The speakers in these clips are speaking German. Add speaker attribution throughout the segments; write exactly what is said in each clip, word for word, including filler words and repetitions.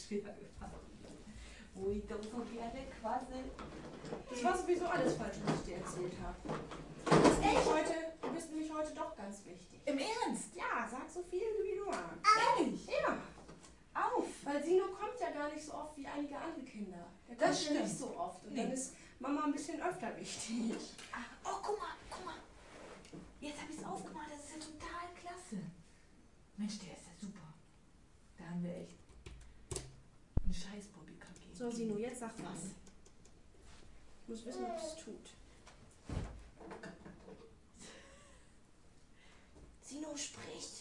Speaker 1: schwer gefallen. Wo ich doch so gerne quasi.
Speaker 2: Das war sowieso alles falsch, was ich dir erzählt habe. Du bist nämlich heute, du bist nämlich heute doch ganz wichtig.
Speaker 1: Im Ernst?
Speaker 2: Ja, sag so viel, wie du magst.
Speaker 1: Ehrlich?
Speaker 2: Ja.
Speaker 1: Auf!
Speaker 2: Weil Sino kommt ja gar nicht so oft wie einige andere Kinder. Der kommt
Speaker 1: Das
Speaker 2: ja
Speaker 1: stimmt.
Speaker 2: nicht so oft. Und
Speaker 1: Nee.
Speaker 2: dann ist Mama ein bisschen öfter wichtig.
Speaker 1: Ah, oh, guck mal, guck mal. Jetzt habe ich es aufgemalt. Das ist ja total klasse. Mensch, der ist ja super. Da haben wir echt einen scheiß Bobby gegeben.
Speaker 2: So, Sino, jetzt sag was. Ich muss wissen, ob es tut. Sino, sprich.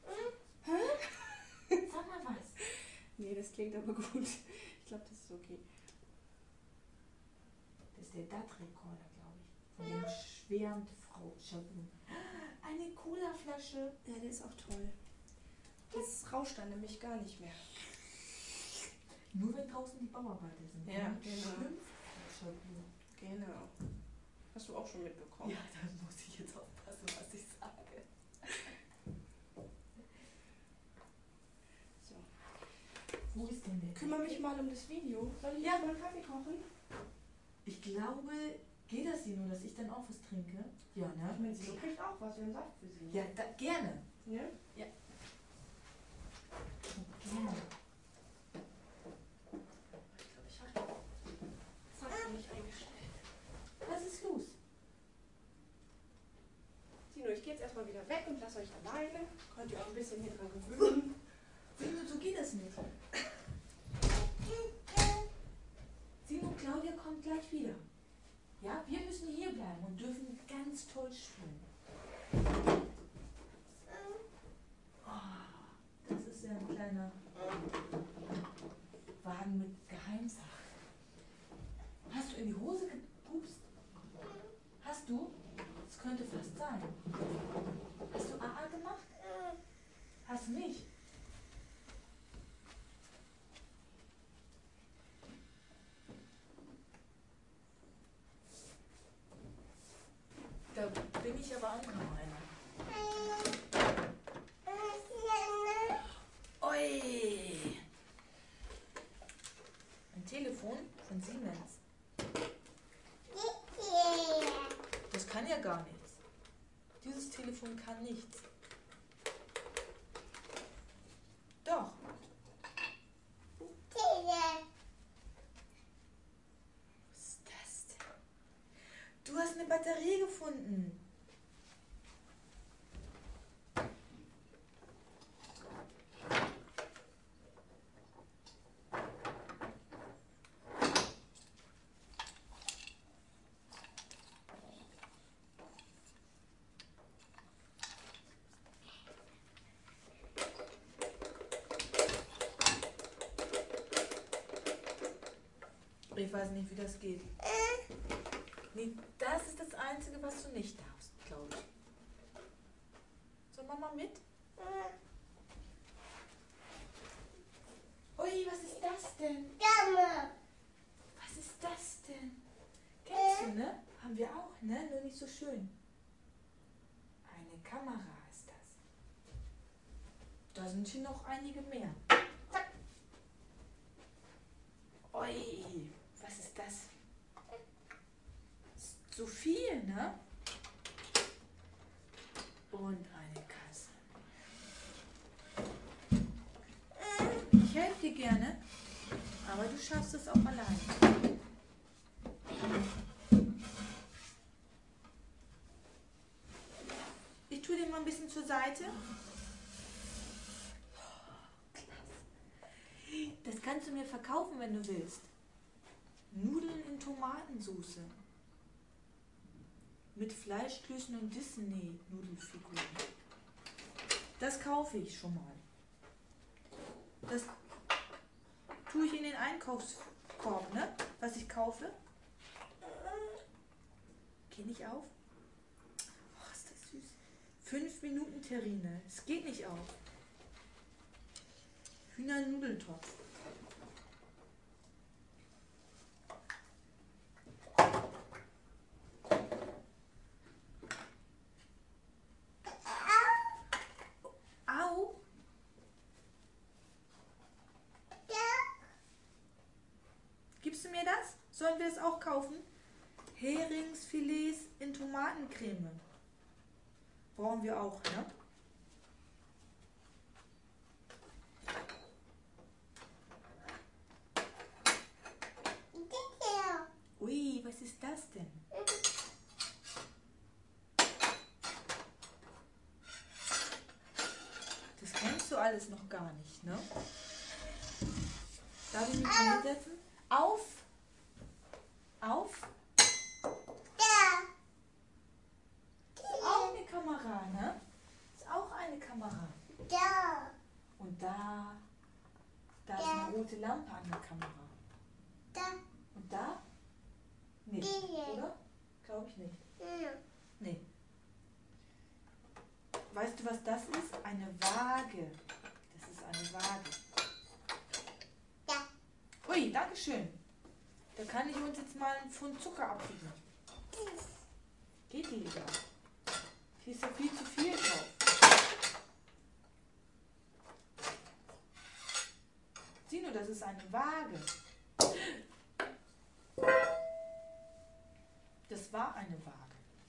Speaker 1: Sag mal was.
Speaker 2: Nee, das klingt aber gut. Ich glaube, das ist okay.
Speaker 1: Das ist der D A T-Rekorder, glaube ich. Von der schweren Frau Schabun. Eine Cola-Flasche.
Speaker 2: Ja, der ist auch toll. Das rauscht dann nämlich gar nicht mehr.
Speaker 1: Nur wenn draußen die Bauarbeiter sind.
Speaker 2: Ja,
Speaker 1: ne?
Speaker 2: genau.
Speaker 1: Schlimm. Schabun.
Speaker 2: Genau. Hast du auch schon mitbekommen.
Speaker 1: Ja, da muss ich jetzt aufpassen, was ich sage.
Speaker 2: So.
Speaker 1: Wo ist denn der?
Speaker 2: Kümmere mich mal um das Video. Soll ich
Speaker 1: Ja.
Speaker 2: jetzt mal einen Kaffee kochen?
Speaker 1: Ich glaube, geht das hier nur, dass ich dann auch was trinke? Ja,
Speaker 2: Ich
Speaker 1: ne?
Speaker 2: meine, Sino kriegt auch was, wir haben Saft für sie.
Speaker 1: Ja, da, gerne.
Speaker 2: Ja?
Speaker 1: Gerne.
Speaker 2: Ich glaube, ich habe Saft nicht eingestellt.
Speaker 1: Was ist los?
Speaker 2: Sino, ich gehe jetzt erstmal wieder weg und lasse euch alleine. Könnt ihr auch ein bisschen hier dran gewöhnen.
Speaker 1: Sino, so geht das nicht. Sino, Claudia kommt gleich wieder. Ja, wir müssen hier bleiben und dürfen ganz toll spielen. Oh, das ist ja ein kleiner Wagen mit Geheimsachen. Hast du in die Hose gepupst? Hast du? Das könnte fast sein. Hast du A A gemacht? Hast du nicht? Da bin ich aber auch noch einer. Ui! Ein Telefon von Siemens. Das kann ja gar nichts. Dieses Telefon kann nichts. Doch. Was ist das denn? Du hast eine Batterie gefunden. Ich weiß nicht, wie das geht. Nee, das ist das Einzige, was du nicht darfst, glaube ich. So, Mama mit? Ui, was ist das denn? Was ist das denn? Kennst du, ne? Haben wir auch, ne? Nur nicht so schön. Eine Kamera ist das. Da sind hier noch einige mehr. Zack. Ui, was ist das? Ist so viel, ne? Und eine Kasse. Ich helfe dir gerne, aber du schaffst es auch alleine. Ich tue dir mal ein bisschen zur Seite. Das kannst du mir verkaufen, wenn du willst. Nudeln in Tomatensauce. Mit Fleischklößen und Disney-Nudelfiguren. Das kaufe ich schon mal. Das tue ich in den Einkaufskorb, ne? Was ich kaufe. Geh nicht auf. Oh, ist das süß. Fünf Minuten Terrine. Es geht nicht auf. Hühnernudeltopf. Au! Sollen wir es auch kaufen? Heringsfilets in Tomatencreme. Brauchen wir auch, ne? Ui, was ist das denn? Das kennst du alles noch gar nicht, ne? Darf ich mich mal hinsetzen? Auf! Auf! Ist auch eine Kamera, ne? Ist auch eine Kamera. Und da, da ist eine rote Lampe an der Kamera. Und da? Nicht, oder? Glaube ich nicht. Nee. Weißt du, was das ist? Eine Waage. Das ist eine Waage. Ui, danke schön. Da kann ich uns jetzt mal einen Pfund Zucker abwiegen. Geht die wieder? Hier ist ja viel zu viel drauf. Sieh nur, das ist eine Waage. Das war eine Waage.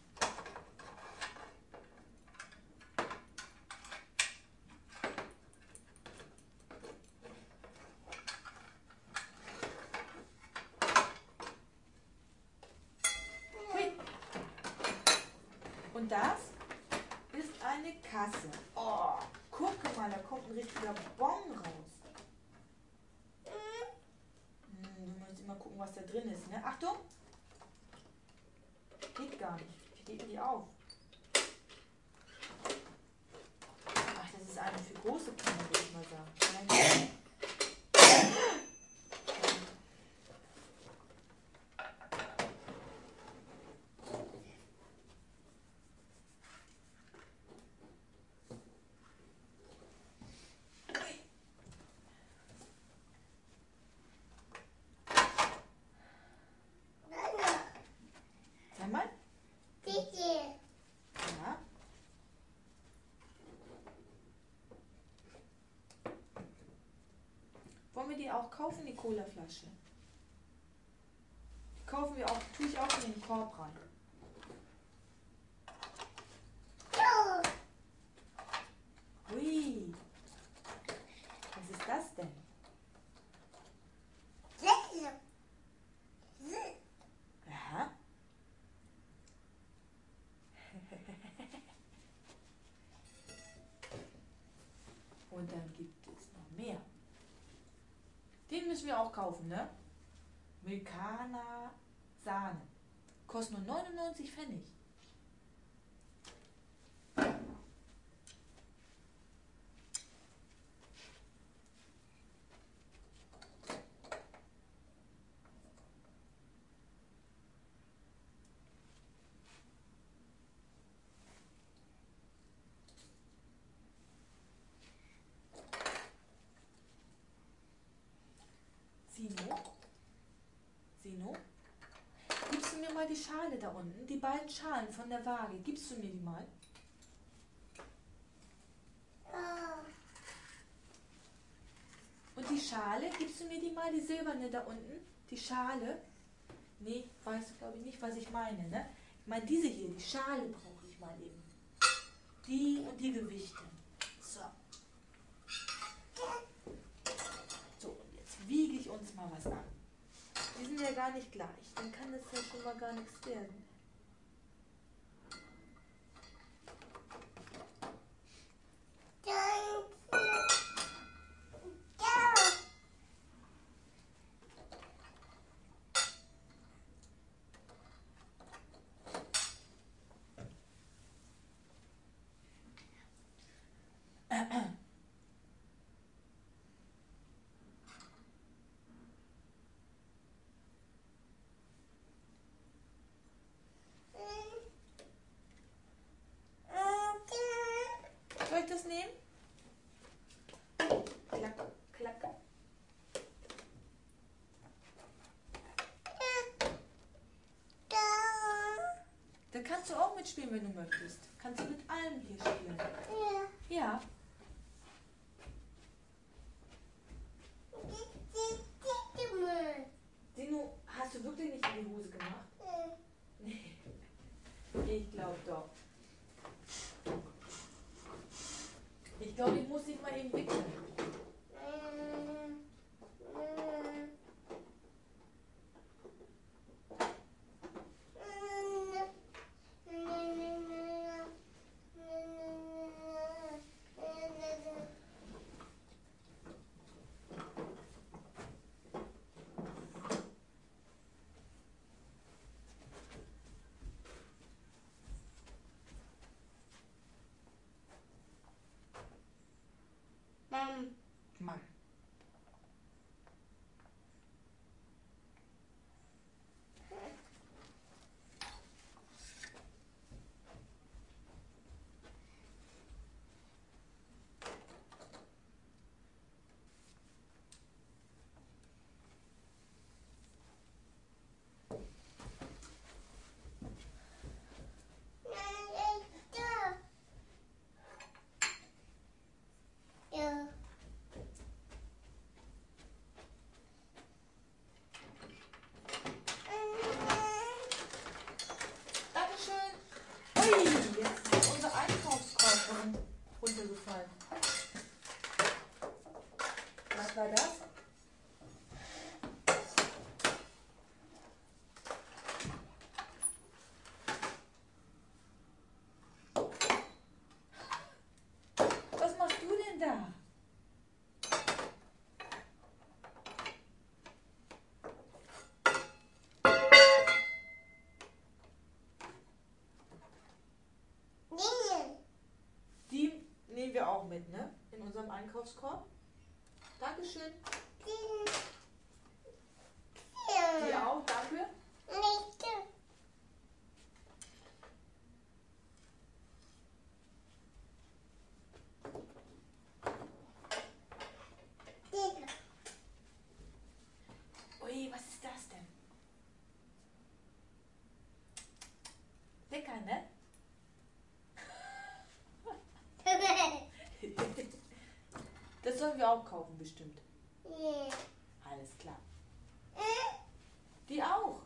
Speaker 1: Hui. Und das ist eine Kasse. Oh, guck mal, da kommt ein richtiger Bon raus. Hm, du musst immer gucken, was da drin ist, ne? Achtung! Geht gar nicht. Ich gebe die auf. Ach, das ist eine für große Kinder, würde ich mal sagen. Sag mal. Ja. Wollen wir die auch kaufen, die Colaflasche? Die kaufen wir auch, tue ich auch in den Korb rein. Ui. Was ist das denn? Aha. Und dann gibt es noch mehr. Den müssen wir auch kaufen, ne? Milkana Sahne. Kostet nur neunundneunzig Pfennig. Sino? Sino? Gibst du mir mal die Schale da unten? Die beiden Schalen von der Waage. Gibst du mir die mal? Und die Schale, gibst du mir die mal, die silberne da unten? Die Schale? Nee, weißt du, glaube ich, nicht, was ich meine, ne? Ich meine, diese hier, die Schale brauche ich mal eben. Die und die Gewichte. So. So, und jetzt wiege ich uns mal was an. Die sind ja gar nicht gleich. Dann kann das ja schon mal gar nichts werden. Soll ich das nehmen? Klack, klack. Da kannst du auch mitspielen, wenn du möchtest. Kannst du mit allem hier spielen. Ja. Ja. Sino, hast du wirklich mal eben wickeln.
Speaker 2: Mann.
Speaker 1: Mann. Dankeschön. Ui, jetzt ist unser Einkaufskorb run- runtergefallen. Was war das? Was machst du denn da? Die nehmen wir auch mit, ne? In unserem Einkaufskorb. Dankeschön. Die auch, danke. Ui, was ist das denn? Lecker, ne? Das sollen wir auch kaufen, bestimmt. Alles klar. Die auch.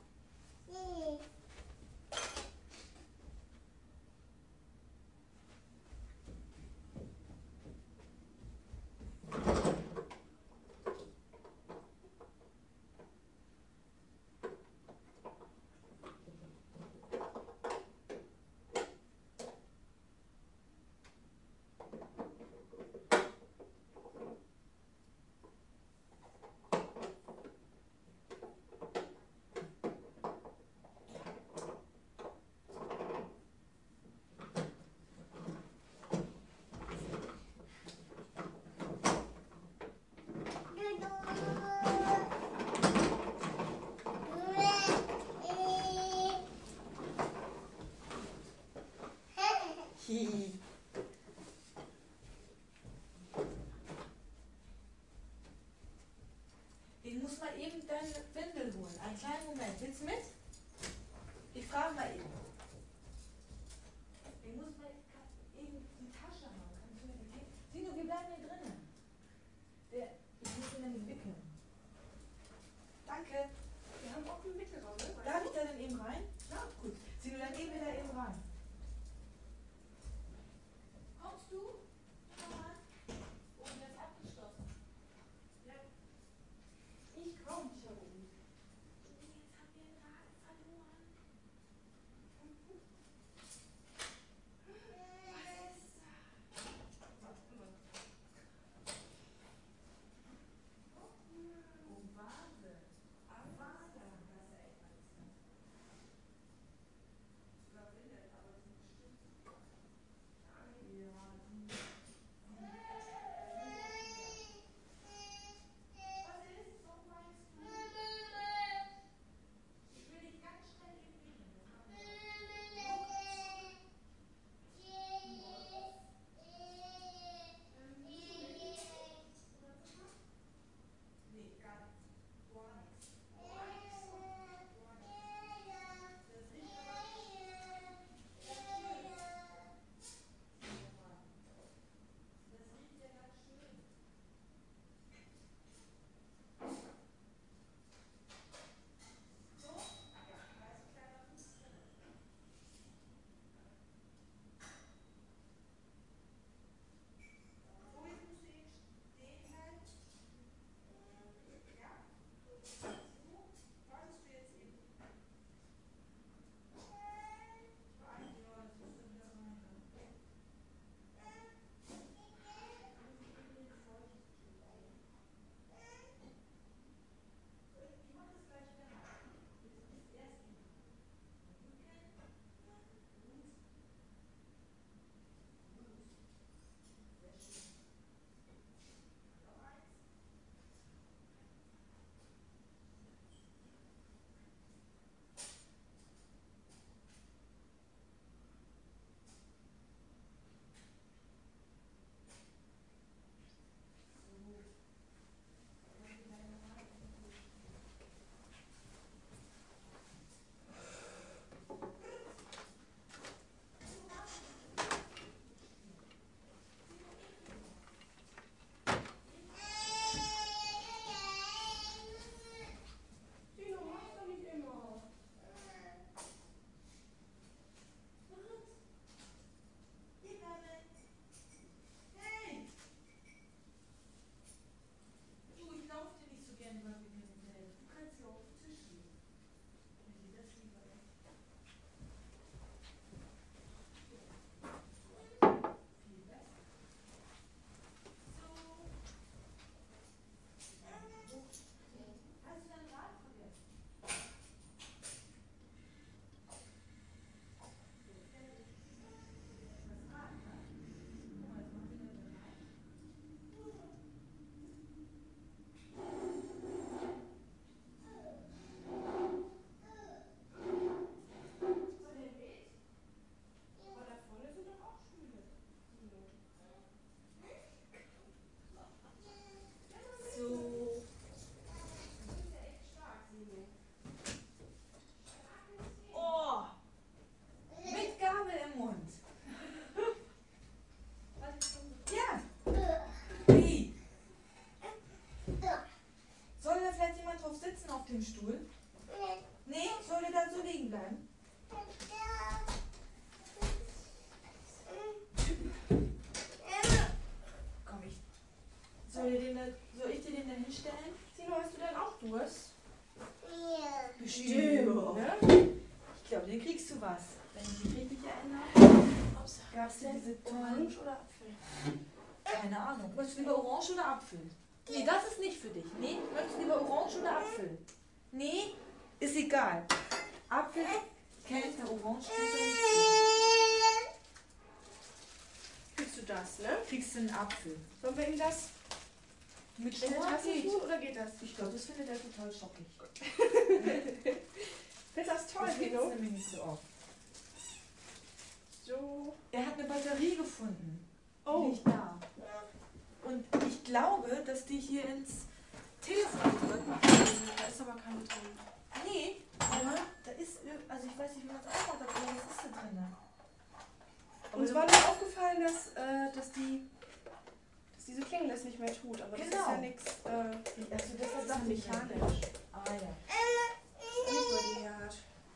Speaker 1: Hihi. Ich muss mal eben deine Windel holen. Einen kleinen Moment. Willst du mit? Ich frage mal eben. Ich muss mal eben die Tasche haben. Kannst du mir die geben? Sino, wir bleiben hier drinnen. Der, ich muss ihn nämlich wickeln. Danke.
Speaker 2: Wir haben auch einen Wickelraum, ne? Weißt
Speaker 1: Darf
Speaker 2: du?
Speaker 1: ich da denn eben rein? Ja, gut. Sino, dann gehen wir da eben rein. Kommst du? Mama? Oh, der ist abgeschlossen.
Speaker 2: Ja. Ich komm schon.
Speaker 1: Jetzt haben wir den Wagen verloren. Soll, ich den da, soll ich dir den da hinstellen?
Speaker 2: Sino, hast du denn auch Durst?
Speaker 3: Ja.
Speaker 2: Bestimmt, ne?
Speaker 1: Ich glaube, den kriegst du was. Wenn ich mich richtig erinnere.
Speaker 2: Ups,
Speaker 1: Gab es denn diese tollen...
Speaker 2: Orange oder Apfel?
Speaker 1: Keine Ahnung. Möchtest du lieber Orange oder Apfel? Nee, das ist nicht für dich. Nee, möchtest du lieber Orange oder Apfel? Nee, ist egal. Apfel kennt der Orange kennt er nicht so.
Speaker 2: Kriegst du das, ne?
Speaker 1: Kriegst du einen Apfel.
Speaker 2: Sollen wir ihm das
Speaker 1: Mit
Speaker 2: in der
Speaker 1: Stroh
Speaker 2: Tasse
Speaker 1: geht.
Speaker 2: tun oder geht das?
Speaker 1: Ich glaube, das findet er total schockig.
Speaker 2: Findest du das toll,
Speaker 1: Das gibt es
Speaker 2: Sino?
Speaker 1: nämlich nicht so oft.
Speaker 2: So.
Speaker 1: Er hat eine Batterie gefunden.
Speaker 2: Oh.
Speaker 1: Nicht da. Und ich glaube, dass die hier ins Telefon drücken.
Speaker 2: Da ist aber keine drin.
Speaker 1: Nee, aber da ist, ir- also ich weiß nicht, wie man es aufmacht, aber was ist da drin? Aber
Speaker 2: Uns
Speaker 1: du-
Speaker 2: war nur aufgefallen, dass, äh, dass, die, dass diese Klingel das nicht mehr tut. Aber das
Speaker 1: Genau.
Speaker 2: ist ja nichts. Äh,
Speaker 1: also das
Speaker 2: das
Speaker 1: ist
Speaker 2: ist
Speaker 1: das
Speaker 2: mechanisch.
Speaker 1: Ah ja.
Speaker 2: Nicht, weil die hier hat.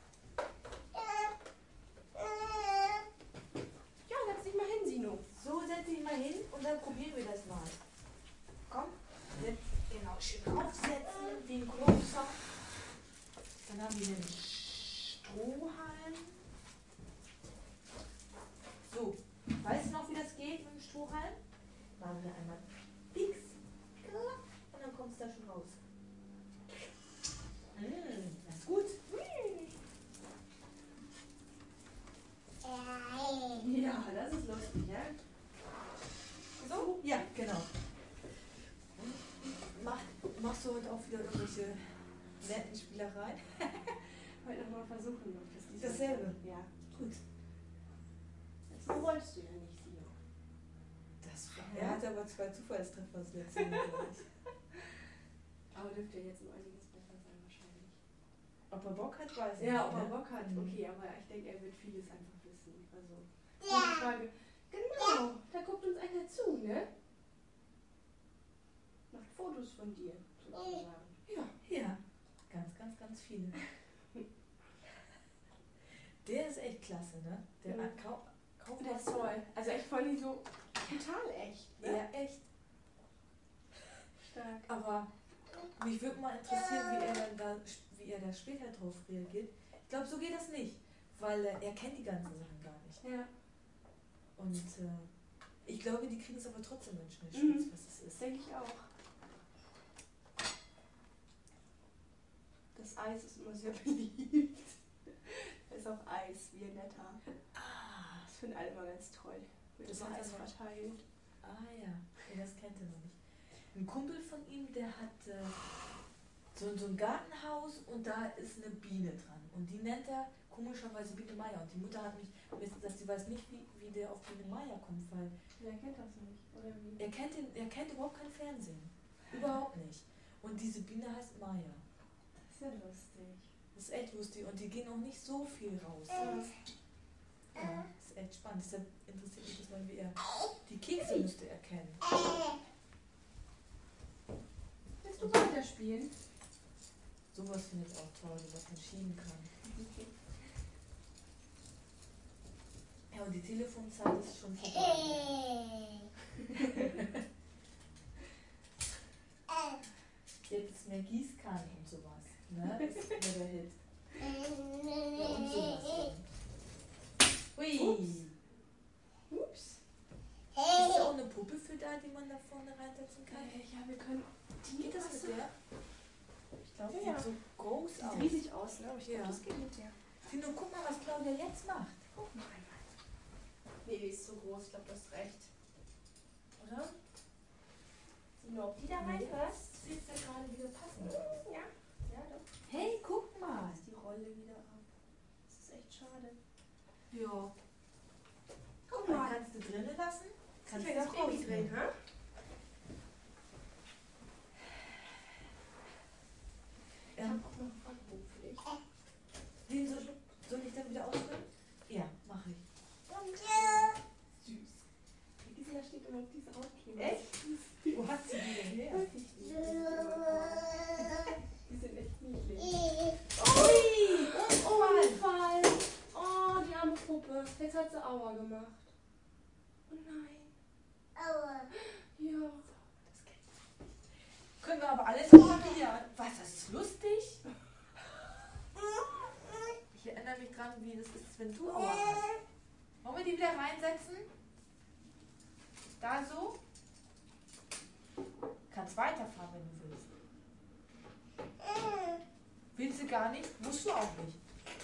Speaker 2: Ja, setz dich mal hin, Sino.
Speaker 1: So, setz dich mal hin und dann probieren wir das mal. Komm, setz, genau, schön aufsetzen, den Großer. Dann haben wir den Strohhalm. So, weißt du noch, wie das geht mit dem Strohhalm? Machen wir einmal Pix, klack, und dann kommt es da schon raus. Mmh, das ist gut.
Speaker 2: Ja, das ist lustig, ja?
Speaker 1: So? Ja, genau. Mach, machst du heute auch wieder irgendwelche netten Spielereien?
Speaker 2: Heute nochmal versuchen, ob das diesmal
Speaker 1: Dasselbe?
Speaker 2: klappt. Ja.
Speaker 1: Gut.
Speaker 2: Das wolltest du ja nicht, Sino.
Speaker 1: Das er hat aber zwei Zufallstreffer das letzte Mal, glaube ich.
Speaker 2: Aber dürfte ja jetzt um einiges besser sein, wahrscheinlich.
Speaker 1: Ob er Bock hat, weiß ich
Speaker 2: Ja,
Speaker 1: nicht.
Speaker 2: ob er
Speaker 1: ne?
Speaker 2: Bock hat,
Speaker 1: Mhm.
Speaker 2: okay, aber ich denke, er wird vieles einfach wissen. Also, die Frage, genau, da guckt uns einer zu, ne? Macht Fotos von dir, sozusagen.
Speaker 1: Ja, ja. Ganz, ganz, ganz viele. Der ist echt klasse, ne? Der
Speaker 2: Ja.
Speaker 1: kau kauft
Speaker 2: Der ist toll. Also echt voll nicht so total echt, ne?
Speaker 1: Ja, echt.
Speaker 2: Stark.
Speaker 1: Aber mich würde mal interessieren, wie er, dann da, wie er da später drauf reagiert. Ich glaube, so geht das nicht, weil äh, er kennt die ganzen Sachen gar nicht.
Speaker 2: Ja,
Speaker 1: Und äh, ich glaube, die kriegen es aber trotzdem ganz schnell
Speaker 2: Mhm.
Speaker 1: spitz, was es
Speaker 2: das
Speaker 1: ist.
Speaker 2: denke ich auch. Das Eis ist immer sehr beliebt. Da ist auch Eis, wie ein netter.
Speaker 1: Ah,
Speaker 2: Das finden alle immer ganz toll. Wird
Speaker 1: Das
Speaker 2: immer
Speaker 1: hat
Speaker 2: Eis
Speaker 1: er noch-
Speaker 2: verteilt.
Speaker 1: ah ja, nee, das kennt er noch nicht. Ein Kumpel von ihm, der hat äh, so, so ein Gartenhaus und da ist eine Biene dran. Und die nennt er komischerweise Biene Meier. Und die Mutter hat mich gesagt, sie weiß nicht, wie, wie der auf Biene Meier kommt, weil
Speaker 2: Wer kennt das nicht? Oder wie?
Speaker 1: er kennt, den, er kennt überhaupt kein Fernsehen. Überhaupt nicht. Und diese Biene heißt Meier.
Speaker 2: Das ist ja lustig.
Speaker 1: Das ist echt lustig und die gehen auch nicht so viel raus. Ja, das ist echt spannend. Deshalb interessiert mich das mal, wie er die Kekse müsste er kennen.
Speaker 2: Willst du weiterspielen?
Speaker 1: Sowas finde ich auch toll, was man schieben kann. Ja, und die Telefonzeit ist schon vorbei. Jetzt ist mehr Gießkannen und sowas. Ne? Das ist immer der Hit. Ja, und sowas. dann. Hui!
Speaker 2: Ups.
Speaker 1: Ist da auch eine Puppe für da, die man da vorne reinsetzen kann?
Speaker 2: Äh, ja, wir können. Die
Speaker 1: Geht das mit der? Ich glaube, die
Speaker 2: Ja, ja.
Speaker 1: sieht so groß
Speaker 2: Sieht
Speaker 1: aus.
Speaker 2: riesig aus, ne? Aber ich
Speaker 1: Ja.
Speaker 2: glaube, das geht mit der.
Speaker 1: Tino, guck mal, was Claudia jetzt macht.
Speaker 2: Guck mal einmal. Nee, die ist so groß. Ich glaube, du hast recht. Oder? Sino, ob die da reinpasst?
Speaker 1: Das wird ja gerade wieder passen.
Speaker 2: Ja. Ja, doch.
Speaker 1: Hey, guck mal.
Speaker 2: Da ist die Rolle wieder ab. Das ist echt schade.
Speaker 1: Ja.
Speaker 2: Guck
Speaker 1: Dann
Speaker 2: mal.
Speaker 1: kannst du drinnen lassen. Kannst
Speaker 2: Kannst du
Speaker 1: du
Speaker 2: das Baby
Speaker 1: rausnehmen.
Speaker 2: drehen, hä? Ich
Speaker 1: Ähm,
Speaker 2: habe auch noch einen Fragebogen für dich.
Speaker 1: den soll, soll ich dann wieder ausfüllen? Ja, mache ich.
Speaker 2: Süß. Gisela steht immer auf diese Aufkleber.
Speaker 1: Echt? Wo hat sie die denn her?
Speaker 2: Weiß ich nicht. Die sind echt niedlich.
Speaker 1: Ui! Unfall!
Speaker 2: Unfall. Oh, die arme Puppe. Jetzt hat sie Aua gemacht. Oh nein. Ja.
Speaker 1: Das kennt Können wir aber alles mal wieder. Was, das ist lustig? Ich erinnere mich dran, wie das ist, wenn du Aua hast. Wollen wir die wieder reinsetzen? Da so? Kannst weiterfahren, wenn du willst. Willst du gar nicht? Musst du auch nicht.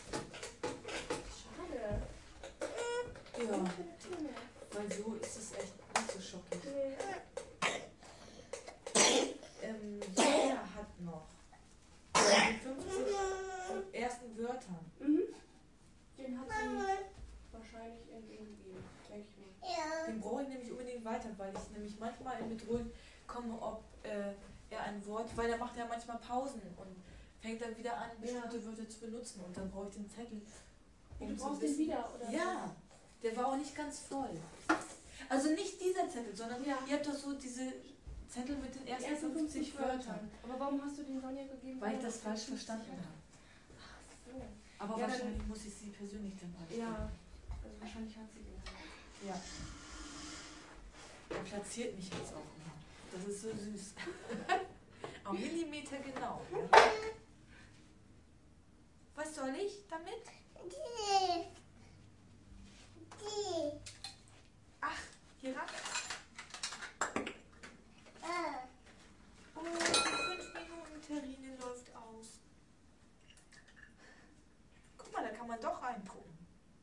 Speaker 2: Schade.
Speaker 1: Ja. Weil so ist es echt nicht so schockig. Ähm, jeder hat noch die fünfzig ersten Wörtern.
Speaker 2: Mhm. Den hat sie wahrscheinlich irgendwo gegeben, denke ich mal.
Speaker 1: Den brauche ich nämlich unbedingt weiter, weil ich nämlich manchmal in Bedrohung komme, ob äh, er ein Wort, weil er macht ja manchmal Pausen und fängt dann wieder an, bestimmte ja. Wörter zu benutzen und dann brauche ich den Zettel.
Speaker 2: Um du brauchst den wieder, oder?
Speaker 1: Ja, der war auch nicht ganz voll. Also nicht dieser Zettel, sondern ja. ihr habt doch so diese Zettel mit den ersten, ersten fünfzig Wörtern.
Speaker 2: Aber warum hast du den Sonja gegeben?
Speaker 1: Weil ich das falsch verstanden habe.
Speaker 2: Ach so.
Speaker 1: Aber
Speaker 2: ja,
Speaker 1: wahrscheinlich
Speaker 2: dann,
Speaker 1: muss ich sie persönlich dann mal.
Speaker 2: Ja, also wahrscheinlich hat sie den.
Speaker 1: Ja. Er platziert mich jetzt auch immer. Das ist so süß. Am Millimeter genau. Ja. Was soll ich damit? Ach, hier ran. Oh, die fünf Minuten Terrine läuft aus. Guck mal, da kann man doch reingucken.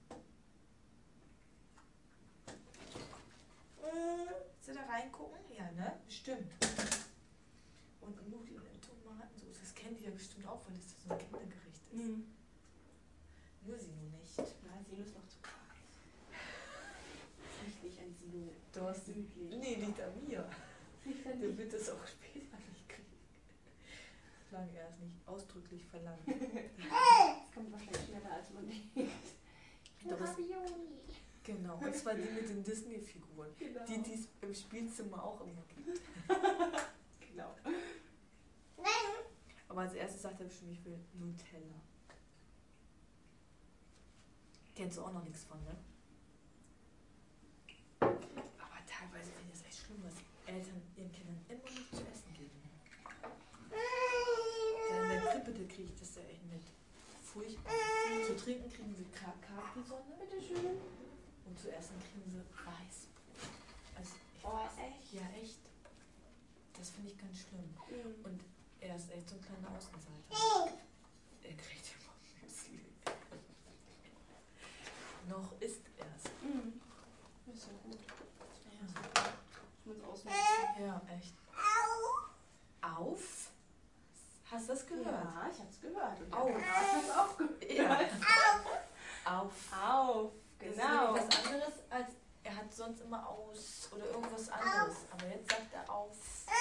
Speaker 1: Willst du da reingucken? Ja, ne? Bestimmt. Und Nudeln in Tomatensoße. Das kennen die ja bestimmt auch, weil das so ein Kindergericht ist.
Speaker 2: Mhm.
Speaker 1: Nur sie nur nicht.
Speaker 2: Nein, Silo ist noch zu kalt. Nicht nicht ein Silo.
Speaker 1: Du hast
Speaker 2: südlich.
Speaker 1: Nee, liegt an mir.
Speaker 2: Der
Speaker 1: Der wird es auch später nicht kriegen. Solange er es nicht ausdrücklich verlangt.
Speaker 2: Das kommt wahrscheinlich schneller, als man denkt.
Speaker 1: Ravioli. Genau, und zwar die mit den Disney-Figuren.
Speaker 2: Genau.
Speaker 1: Die, die es im Spielzimmer auch immer gibt.
Speaker 2: Genau.
Speaker 1: Aber als erstes sagt er bestimmt, ich will Nutella. Kennst du auch noch nichts von, ne? Aber teilweise finde ich es echt schlimm, was Eltern ihren Kindern immer noch zu essen geben. Ja, in der Krippe, da kriege ich das ja echt mit. Furchtbar. Zu trinken kriegen sie Capri-Sonne.
Speaker 2: Bitteschön.
Speaker 1: Und zu essen kriegen sie Reis. Also ich
Speaker 2: Oh,
Speaker 1: weiß,
Speaker 2: echt?
Speaker 1: Ja, echt. Das finde ich ganz schlimm.
Speaker 2: Mhm.
Speaker 1: Und er ist echt so ein kleiner Außenseiter. Er kriegt immer Müsli. Noch isst er es.
Speaker 2: Mhm. Ist ja gut.
Speaker 1: Ja.
Speaker 2: Ich muss ausmachen.
Speaker 1: Ja, echt. Auf? Hast du das gehört?
Speaker 2: Ja, ich hab's gehört. Und der
Speaker 1: Auf.
Speaker 2: Kamerad hat's auch gehört.
Speaker 1: Ja. Auf.
Speaker 2: Auf.
Speaker 1: Das
Speaker 2: Genau.
Speaker 1: ist nämlich was anderes, als er hat sonst immer aus oder irgendwas anderes. Aber jetzt sagt er auf.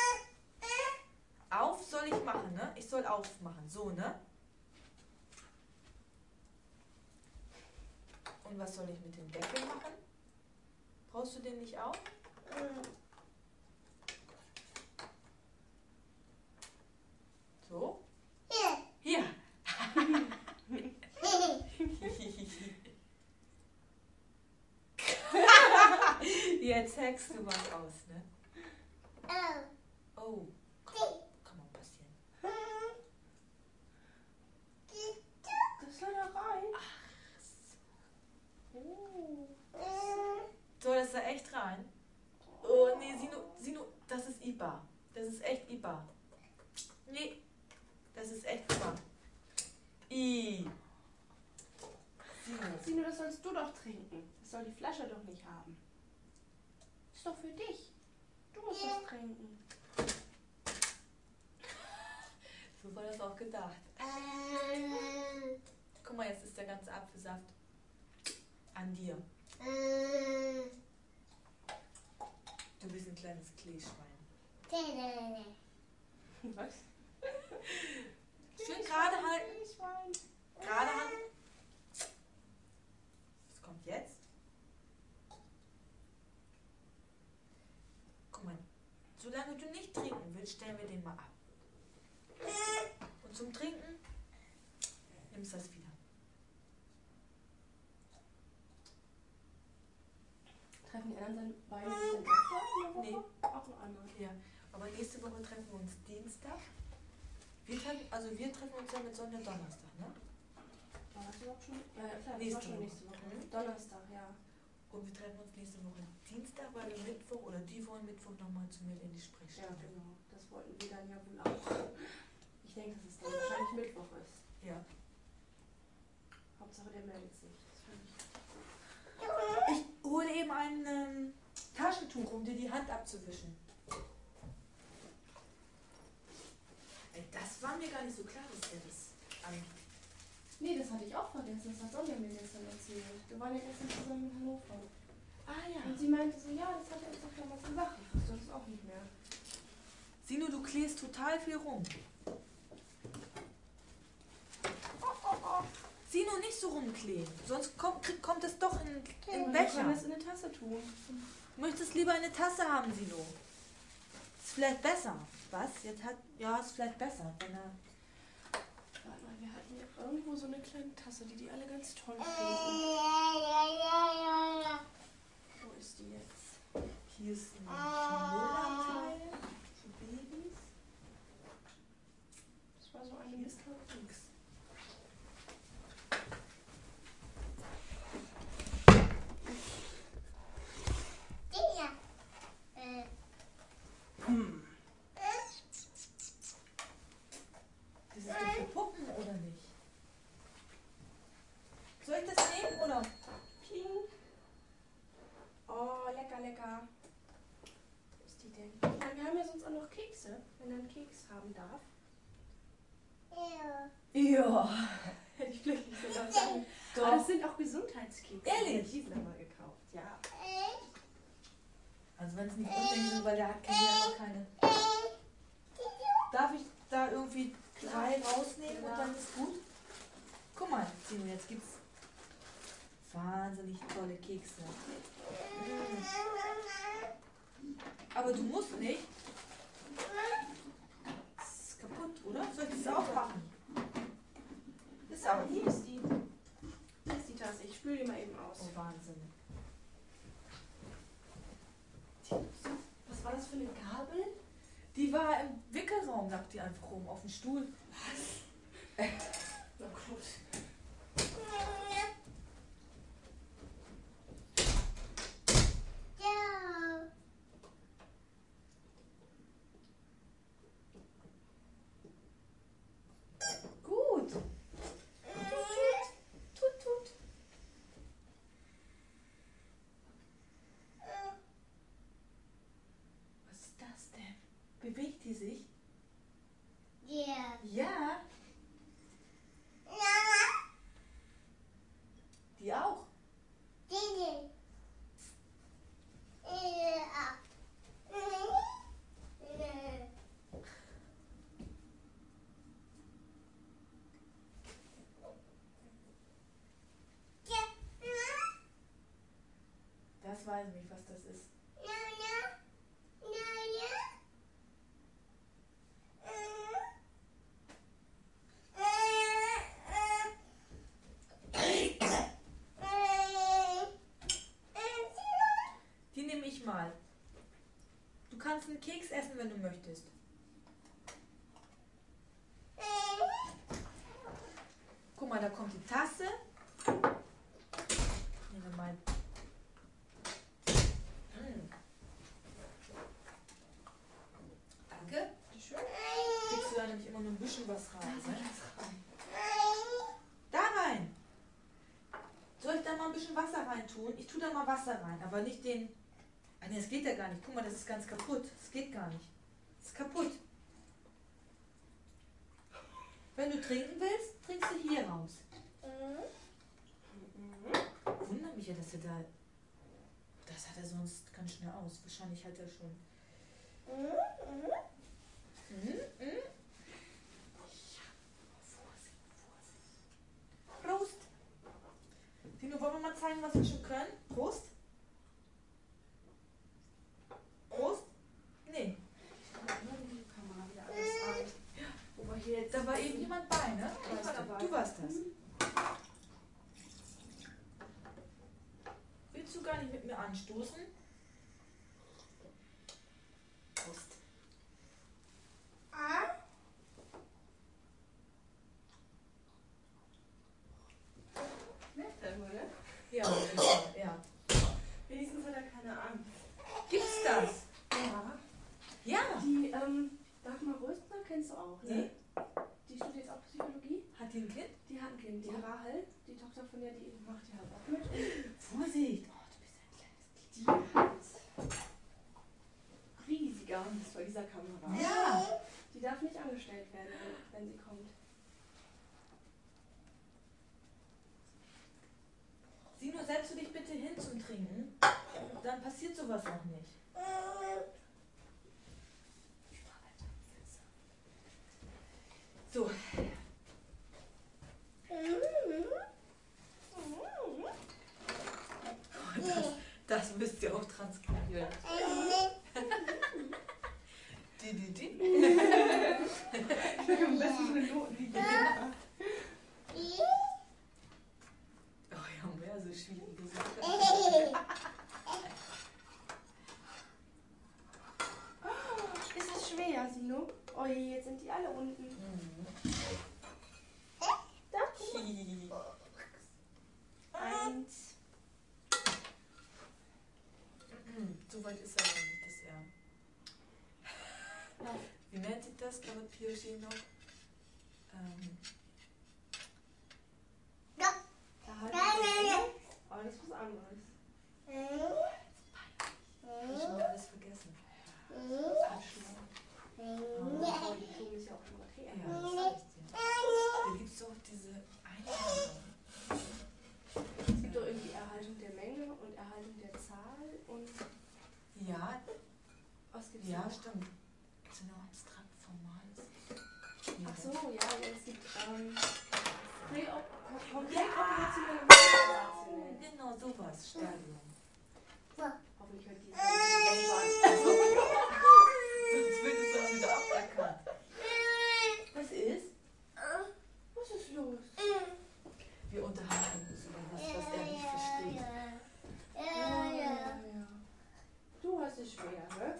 Speaker 1: Auf soll ich machen, ne? Ich soll aufmachen. So, ne? Und was soll ich mit dem Deckel machen? Brauchst du den nicht auch? So? Hier. Jetzt hackst du was aus, ne? Oh. Kann mal passieren.
Speaker 2: Das soll da rein.
Speaker 1: Ach so.
Speaker 2: Oh.
Speaker 1: Soll das da echt rein? Oh, nee, Sino, Sino, das ist Iba. Das ist echt Iba. Nee, das ist echt Iba. I. Sino.
Speaker 2: Sino, das sollst du doch trinken. Das soll die Flasche doch nicht haben. Ist doch für dich. Du musst das trinken.
Speaker 1: So war das auch gedacht. Guck mal, jetzt ist der ganze Apfelsaft an dir. Du bist ein kleines Kleeschwein.
Speaker 2: Was?
Speaker 1: Schön gerade halten. Gerade halten. Was kommt jetzt? Guck mal, solange du nicht trinken willst, stellen wir den mal ab. Und zum Trinken nimmst du das wieder.
Speaker 2: Treffen die anderen seine Beine sich dann öfter?
Speaker 1: Nee.
Speaker 2: Auch noch einmal.
Speaker 1: Ja, Aber nächste Woche treffen wir uns Dienstag. Wir treffen, also wir treffen uns ja mit Sonja Donnerstag, ne?
Speaker 2: War das überhaupt schon? Ja, ja klar, das
Speaker 1: Nächste
Speaker 2: war schon
Speaker 1: Woche.
Speaker 2: nächste Woche.
Speaker 1: Mhm.
Speaker 2: Donnerstag, ja.
Speaker 1: Und wir treffen uns nächste Woche Dienstag, weil wir Mittwoch oder die wollen Mittwoch nochmal zu mir in die
Speaker 2: Ja,
Speaker 1: Sprechstunde.
Speaker 2: genau. Das wollten wir dann ja wohl auch. Ich denke, dass es dann wahrscheinlich Mittwoch ist.
Speaker 1: Ja.
Speaker 2: Hauptsache, der meldet sich. Das fand ich.
Speaker 1: Ich hole eben ein ähm, Taschentuch, um dir die Hand abzuwischen. Ey, das war mir gar nicht so klar, dass der das an.
Speaker 2: Nee, das hatte ich auch vergessen. Das hat Sonja mir gestern erzählt. Wir waren ja gestern zusammen in Hannover.
Speaker 1: Ah ja.
Speaker 2: Und sie meinte so, ja, das hat er uns doch damals gesagt. Ich wusste das auch nicht mehr.
Speaker 1: Sino, du klärst total viel rum. Oh, oh, oh. Sino, nicht so rumkleben. Sonst kommt, krieg- kommt es doch in, in
Speaker 2: Wir
Speaker 1: Becher.
Speaker 2: können das in eine Tasse tun.
Speaker 1: Du möchtest lieber eine Tasse haben, Sino. Ist vielleicht besser. Was? Jetzt hat. Ja, ist vielleicht besser. Wenn er.
Speaker 2: Warte mal, wir hatten ja irgendwo so eine kleine Tasse, die die alle ganz toll finden. Wo ist die jetzt?
Speaker 1: Hier ist ein Müllabteil für Babys.
Speaker 2: Das war so eine
Speaker 1: Hier ist
Speaker 2: Mister
Speaker 1: nichts. Hm. Das ist doch für Puppen, oder nicht? Soll ich das nehmen, oder?
Speaker 2: Ping. Oh, lecker, lecker. Wo ist die denn? Ja, wir haben ja sonst auch noch Kekse, wenn er einen Keks haben darf.
Speaker 1: Ja.
Speaker 2: Hätte ich vielleicht nicht so laut sagen.
Speaker 1: Doch.
Speaker 2: Aber das sind auch Gesundheitskekse.
Speaker 1: Ehrlich?
Speaker 2: Die sind aber gekauft, ja.
Speaker 1: Also wenn es nicht unbedingt sind, weil der hat keine, der hat noch keine. Darf ich da irgendwie drei rausnehmen und dann ist gut? Guck mal, Sino, jetzt gibt's wahnsinnig tolle Kekse. Mm. Aber du musst nicht. Das ist kaputt, oder? Soll ich das auch machen? Das ist auch.
Speaker 2: Hier ist die. Hier ist die Tasse. Ich spüle die mal eben aus.
Speaker 1: Oh, Wahnsinn.
Speaker 2: Was war das für eine Gabel?
Speaker 1: Die war im Wickelraum, lag die einfach rum, auf dem Stuhl.
Speaker 2: Na gut.
Speaker 1: Gut. Tut, tut. Was ist das denn? Bewegt die sich? Ja. Die auch. Das weiß ich nicht, was das ist. Die nehme ich mal. Du kannst einen Keks essen, wenn du möchtest. Guck mal, da kommt die Tasse. Nehmen wir mal. Mm. Danke.
Speaker 2: Schön.
Speaker 1: Kriegst du da nämlich immer nur ein bisschen was rein. Ne? Da rein. Soll ich da mal ein bisschen Wasser rein tun? Ich tue da mal Wasser rein, aber nicht den. Ah, nee, das geht ja gar nicht. Guck mal, das ist ganz kaputt. Das geht gar nicht. Das ist kaputt. Wenn du trinken willst, trinkst du hier raus. Wundert mich ja, dass er da. Das hat er sonst ganz schnell aus. Wahrscheinlich hat er schon. Mhm, mhm. Vorsicht, Vorsicht. Prost! Tino, wollen wir mal zeigen, was wir schon können? Prost! Prost? Nee.
Speaker 2: Die Kamera wieder alles an. Wo wir hier jetzt.
Speaker 1: Da war eben jemand bei, ne?
Speaker 2: Ich war dabei.
Speaker 1: Du warst das. Willst du gar nicht mit mir anstoßen? Prost.
Speaker 2: kennst du auch, ne?
Speaker 1: Die?
Speaker 2: Die studiert jetzt auch Psychologie.
Speaker 1: Hat die ein Kind?
Speaker 2: Die hat ein Kind, die
Speaker 1: Ja.
Speaker 2: Rahel, die Tochter von der, die macht ja halt auch mit. Und
Speaker 1: Vorsicht! Oh, du bist ein kleines
Speaker 2: die hat riesige Angst vor dieser Kamera.
Speaker 1: Kind. Ja!
Speaker 2: Die darf nicht angestellt werden, wenn sie kommt.
Speaker 1: Sino, setzt du dich bitte hin zum Trinken? Dann passiert sowas auch nicht. So. Das, das müsst ihr auch transkribieren. Die, die, die.
Speaker 2: Ich will am besten eine Notenlinie.
Speaker 1: Oh, wir haben mehr so schwierige Sachen.
Speaker 2: Ist das schwer, Sino? Oh je, jetzt sind die alle unten.
Speaker 1: Mhm.
Speaker 2: Da, guck mal. Eins.
Speaker 1: So weit ist er noch nicht, dass er.
Speaker 2: Ja.
Speaker 1: Wie nennt sich das, Carrot Piaget noch? Ähm,
Speaker 2: Da halt ich. Aber das ist was anderes.
Speaker 1: hab ich schon mal alles vergessen.
Speaker 2: Oh, die Blume ist ja auch schon was her.
Speaker 1: Ja, das sag ich dir. Da gibt es auch diese Einladung.
Speaker 2: Es gibt doch irgendwie Erhaltung der Menge und Erhaltung der Zahl und
Speaker 1: Ja,
Speaker 2: was gibt's
Speaker 1: ja,
Speaker 2: noch?
Speaker 1: stimmt. So eine abstrakt formales.
Speaker 2: Ach so, ja, aber es gibt ähm, Präop- komplett
Speaker 1: Ja.
Speaker 2: operationell und operationell.
Speaker 1: Genau, sowas. Stadium.
Speaker 2: Hoffentlich hört die
Speaker 1: Sonst wird es auch wieder aberkannt. Was ist?
Speaker 2: Was ist los?
Speaker 1: Wir unterhalten uns über was, was er nicht versteht.
Speaker 2: Ja, ja, ja. Du hast es schwer, ne?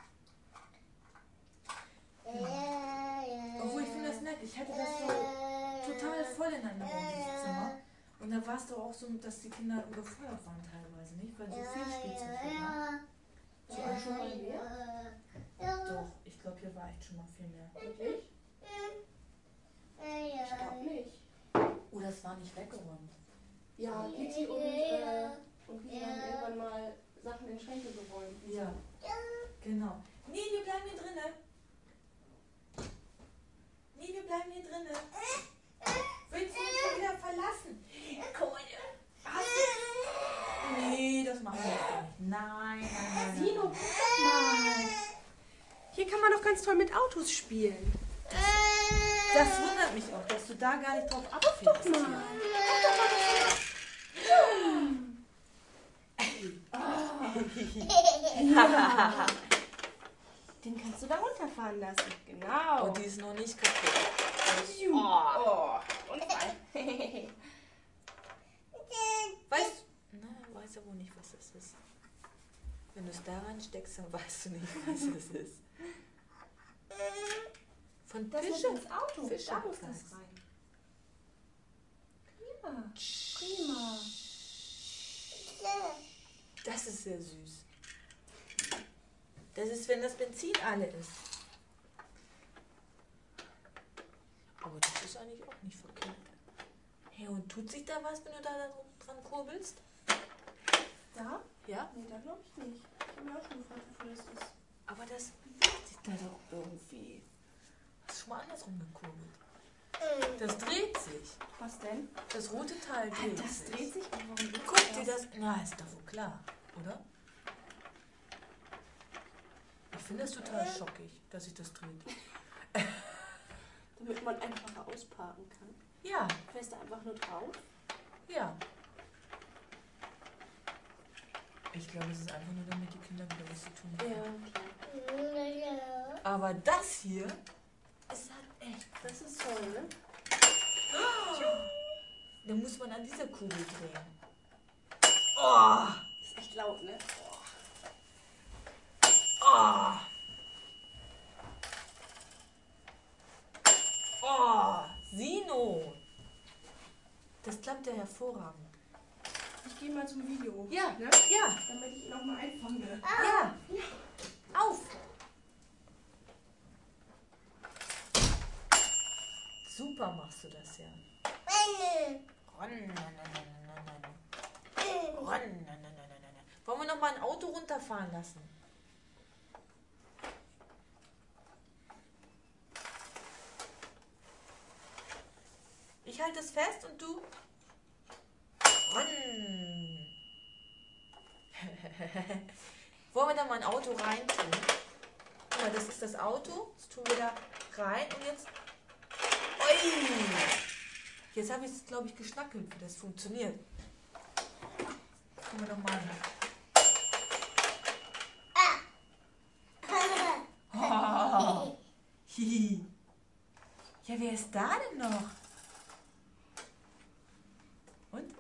Speaker 1: Obwohl, ich finde das nett. Ich hatte das so total voll in einem Zimmer. Und da war es doch auch so, dass die Kinder überfordert waren teilweise, nicht? Weil so viel Spielzeug war.
Speaker 2: So ein schon mal mehr?
Speaker 1: Doch, ich glaube, hier war echt schon mal viel mehr.
Speaker 2: Wirklich? Ich glaube nicht.
Speaker 1: Oder es war nicht weggeräumt.
Speaker 2: Ja, Kitty und, äh, und wir haben irgendwann mal Sachen in Schränke geräumt.
Speaker 1: Ja, genau. Nee, wir bleiben hier drinnen. Nee, wir bleiben hier drinnen. Willst du uns schon wieder verlassen? Guck mal, hast du... Nee, das machen wir nicht. Nein, nein, nein.
Speaker 2: Sino, guck mal. Hier kann man doch ganz toll mit Autos spielen.
Speaker 1: Das wundert mich auch, dass du da gar nicht drauf abfährst.
Speaker 2: Doch mal. Ja. Den kannst du da runterfahren lassen. Genau.
Speaker 1: Und die ist noch nicht kaputt.
Speaker 2: Oh. Und
Speaker 1: Weißt du? Na, weiß ja wohl nicht, was das ist. Wenn du es daran steckst, dann weißt du nicht, was es ist. Von
Speaker 2: das ist
Speaker 1: Fische.
Speaker 2: ins Auto.
Speaker 1: Fische
Speaker 2: Da muss
Speaker 1: Kreis.
Speaker 2: das rein. Prima. Prima.
Speaker 1: Das ist sehr süß. Das ist, wenn das Benzin alle ist. Aber das ist eigentlich auch nicht verkehrt. Hey, und tut sich da was, wenn du da dran kurbelst?
Speaker 2: Da?
Speaker 1: Ja?
Speaker 2: Nee, da glaube ich nicht. Ich habe mir auch schon gefragt, wofür das ist.
Speaker 1: Aber das bewegt sich da doch irgendwie. Hast du schon mal andersrum gekurbelt? Das dreht sich.
Speaker 2: Was denn?
Speaker 1: Das rote Teil dreht
Speaker 2: Das
Speaker 1: sich.
Speaker 2: dreht sich. Und warum dreht
Speaker 1: Guck
Speaker 2: sich
Speaker 1: dir das... Na, ist doch wohl klar, oder? Ich finde das total schockig, dass sich das dreht.
Speaker 2: Damit man einfacher ausparken kann.
Speaker 1: Ja,
Speaker 2: Fährst du einfach nur drauf?
Speaker 1: ja. Ich glaube, es ist einfach nur, damit die Kinder wieder was zu tun haben.
Speaker 2: Ja, klar.
Speaker 1: Aber das hier ist halt echt...
Speaker 2: Das ist toll, ne?
Speaker 1: Da muss man an dieser Kugel drehen. Oh!
Speaker 2: Das ist echt laut, ne?
Speaker 1: Oh! Oh! Sino! Das klappt ja hervorragend.
Speaker 2: Ich gehe mal zum Video.
Speaker 1: Ja,
Speaker 2: Ne?
Speaker 1: ja,
Speaker 2: Damit ich ihn auch mal einfange.
Speaker 1: ja. Auf! Super machst du das ja. Wollen wir noch mal ein Auto runterfahren lassen? Ich halte es fest und du... Wollen wir da mal ein Auto reintun? Guck mal, das ist das Auto. Das tun wir da rein und jetzt... Ui! Jetzt habe ich es, glaube ich, geschnackelt, wie das funktioniert. Gucken wir doch mal an. Oh. Hihi. Ja, wer ist da denn noch? Und?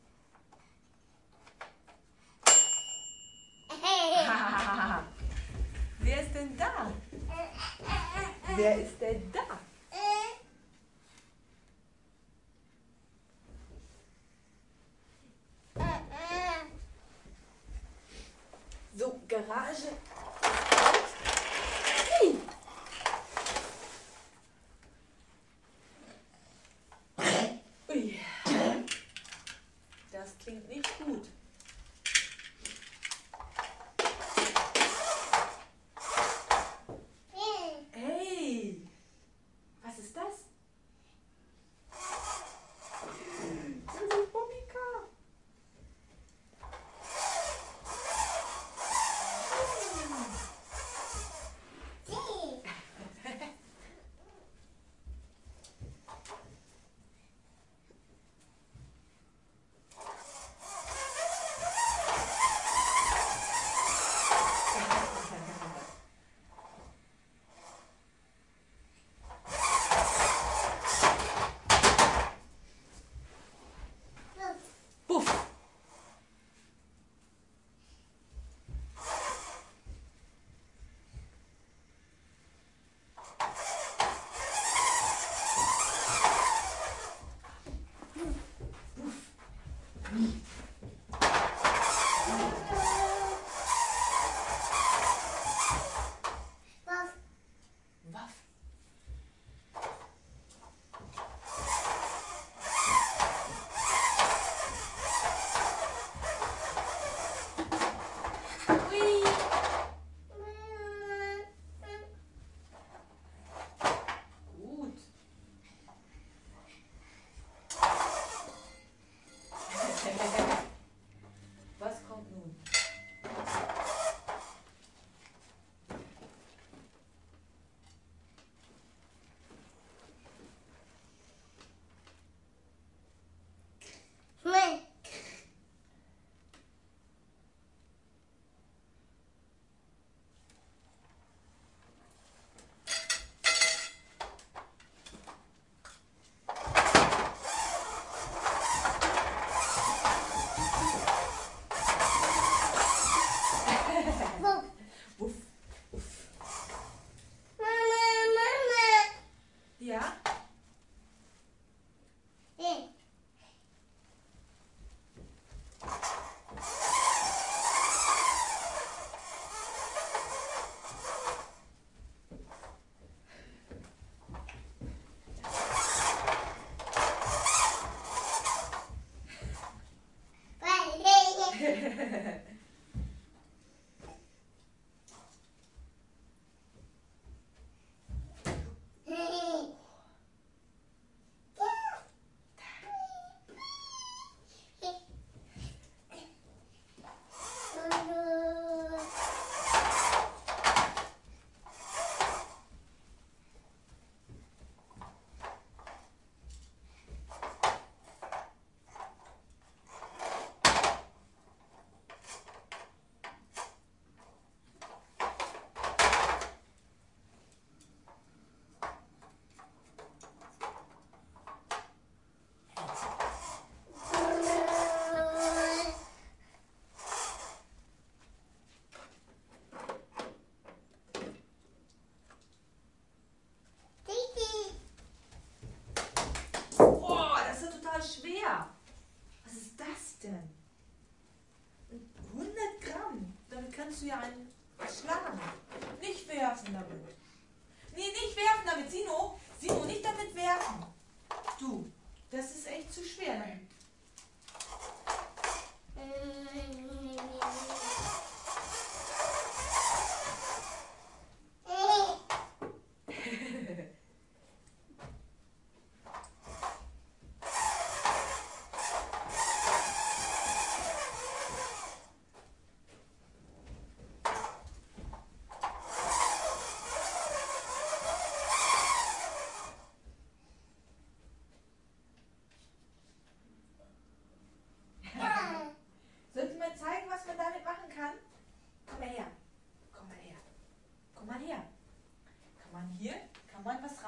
Speaker 1: Wer ist denn da? Wer ist denn da? So, Garage. Hey. Ui. Das klingt nicht gut. Hey.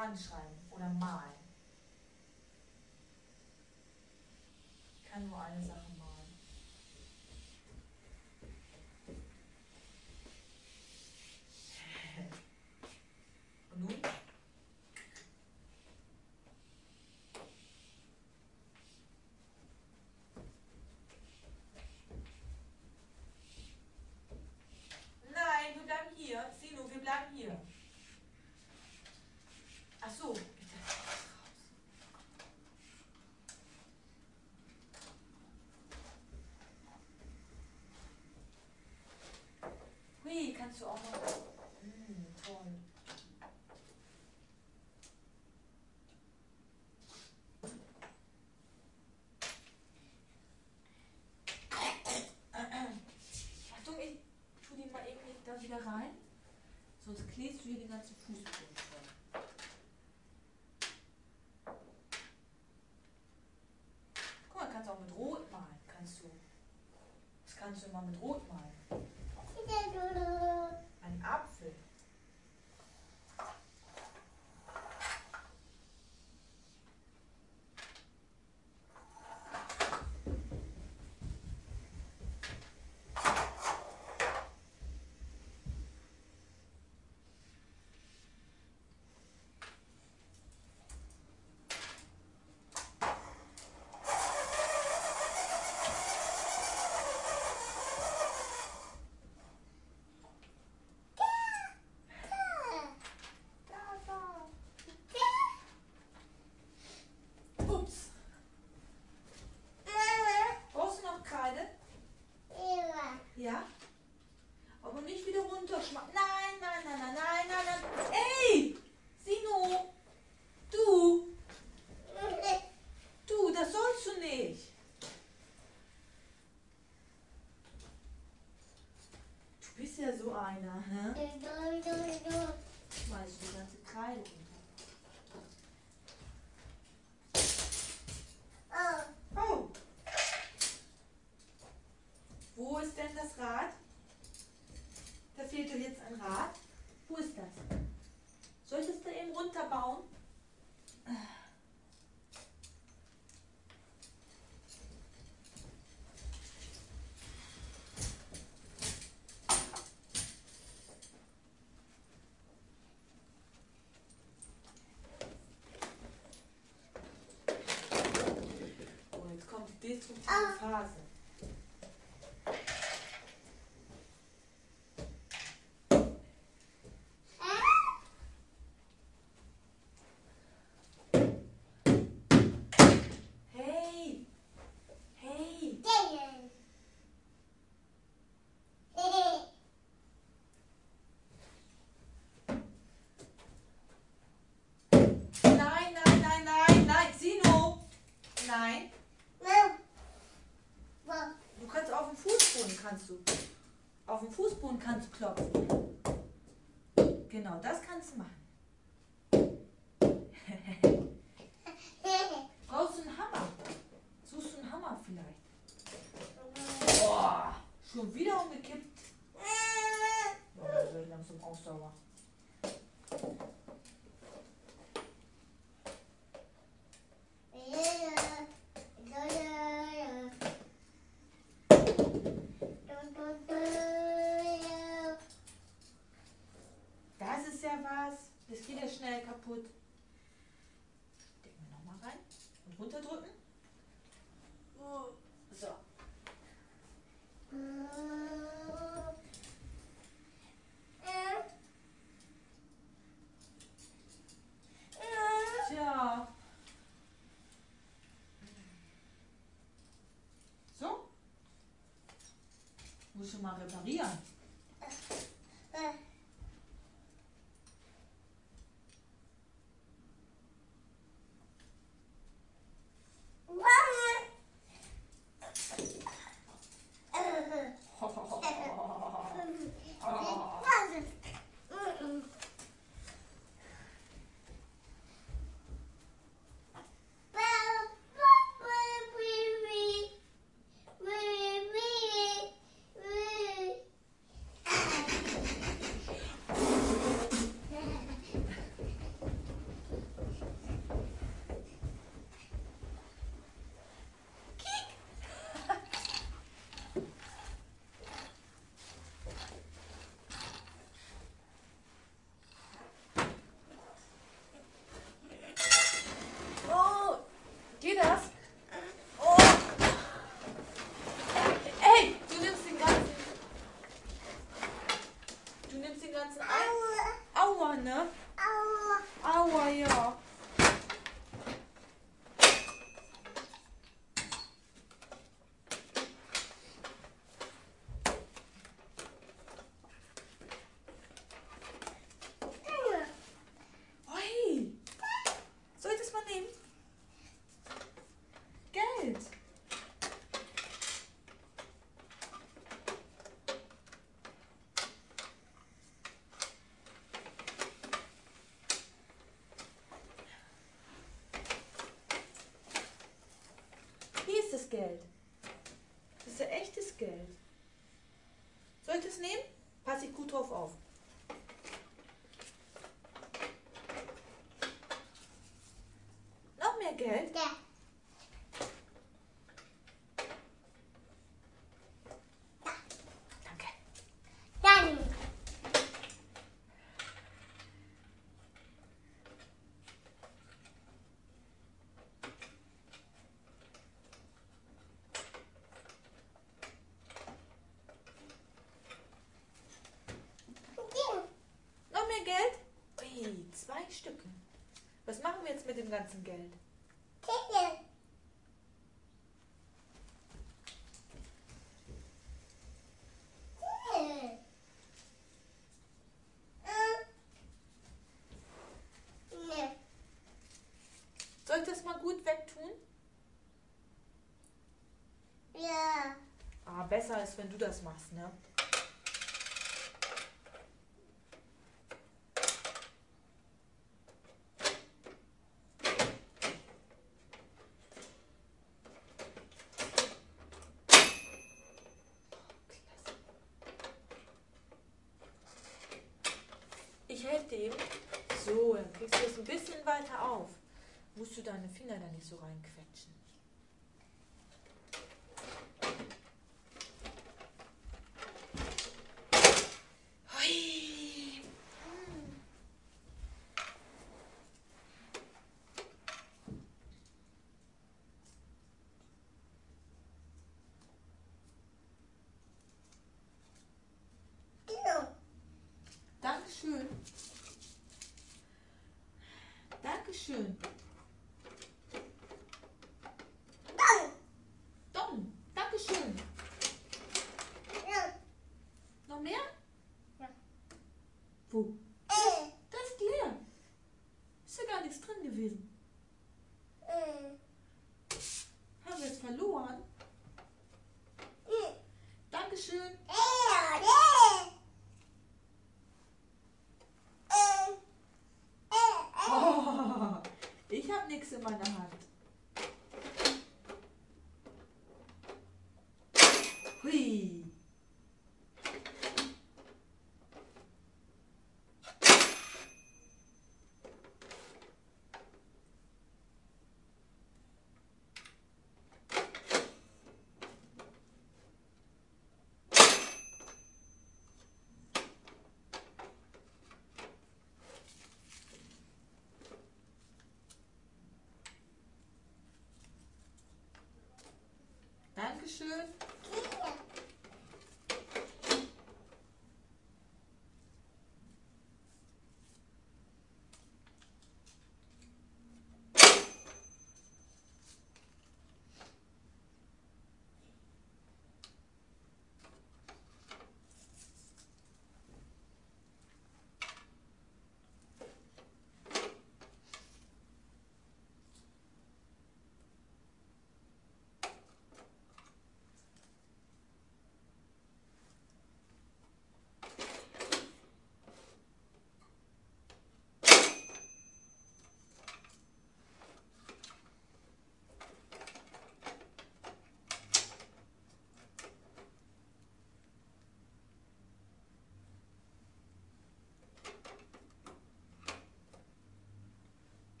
Speaker 1: dran schreiben oder malen. Ich kann nur eine Sache malen. Und nun? Nein, wir bleiben hier. Sino, wir bleiben hier. Ach so. Hui, kannst du auch noch. Mm, toll. Achtung, ich tu die mal eben da wieder rein. Sonst klebst du hier den ganzen Fußboden voll. Guck mal, kannst du auch mit Rot malen. Kannst du. Das kannst du immer mit Rot malen. Ein Apfel. Ja? Aber nicht wieder runterschmeißen. Nein, nein, nein, nein, nein, nein, nein. Ey! Sino! Du! Du, das sollst du nicht. Du bist ja so einer, hä? Schmeiß die ganze Kreide runter. Oh! Wo ist denn das Rad? Da fehlt doch jetzt ein Rad. Wo ist das? Soll ich das da eben runterbauen? Oh, jetzt kommt die destruktive Phase. Nein. Du kannst auf dem Fußboden kannst du. Auf dem Fußboden kannst du klopfen. Genau, das kannst du machen. Brauchst du einen Hammer? Suchst du einen Hammer vielleicht? Boah, schon wieder umgekippt. Oh, das wird langsam Ausdauer. Das ist ja was. Das geht ja schnell kaputt. Stecken wir nochmal rein und runterdrücken. So. Tja. So. Muss schon mal reparieren. Aua, ja. Ui. Soll ich das mal nehmen? Geld. Hier ist das Geld. Das ist ja echtes Geld. Soll ich das nehmen? Pass ich gut drauf auf. Noch mehr Geld?
Speaker 2: Ja.
Speaker 1: Danke.
Speaker 2: Dann.
Speaker 1: Noch mehr Geld? Ui, zwei Stücke. Was machen wir jetzt mit dem ganzen Geld? Soll ich das mal gut wegtun?
Speaker 2: Ja.
Speaker 1: Ah, besser ist, wenn du das machst, ne? Ich helfe dir eben. So, dann kriegst du das ein bisschen weiter auf. Musst du deine Finger da nicht so reinquetschen. Hui. Dankeschön. Dankeschön. Dong. Dankeschön. Noch mehr?
Speaker 2: Ja.
Speaker 1: Wo? Das ist leer. Ist ja gar nichts drin gewesen. Haben wir es verloren? Dankeschön. Oh, ich habe nichts in meiner Hand. Hui. Dankeschön.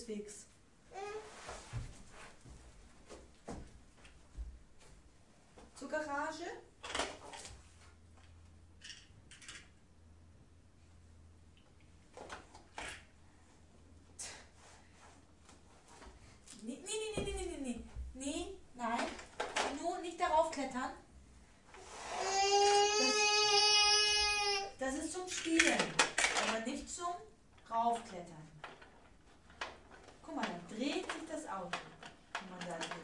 Speaker 1: fix. Zur Garage? Nee, nee, nee, nee, nee, nee, nee. Nee, nein. Nur nicht darauf klettern. Das, das ist zum Spielen, aber nicht zum Raufklettern. Guck mal, dann dreht sich das Auto, wenn man da dreht.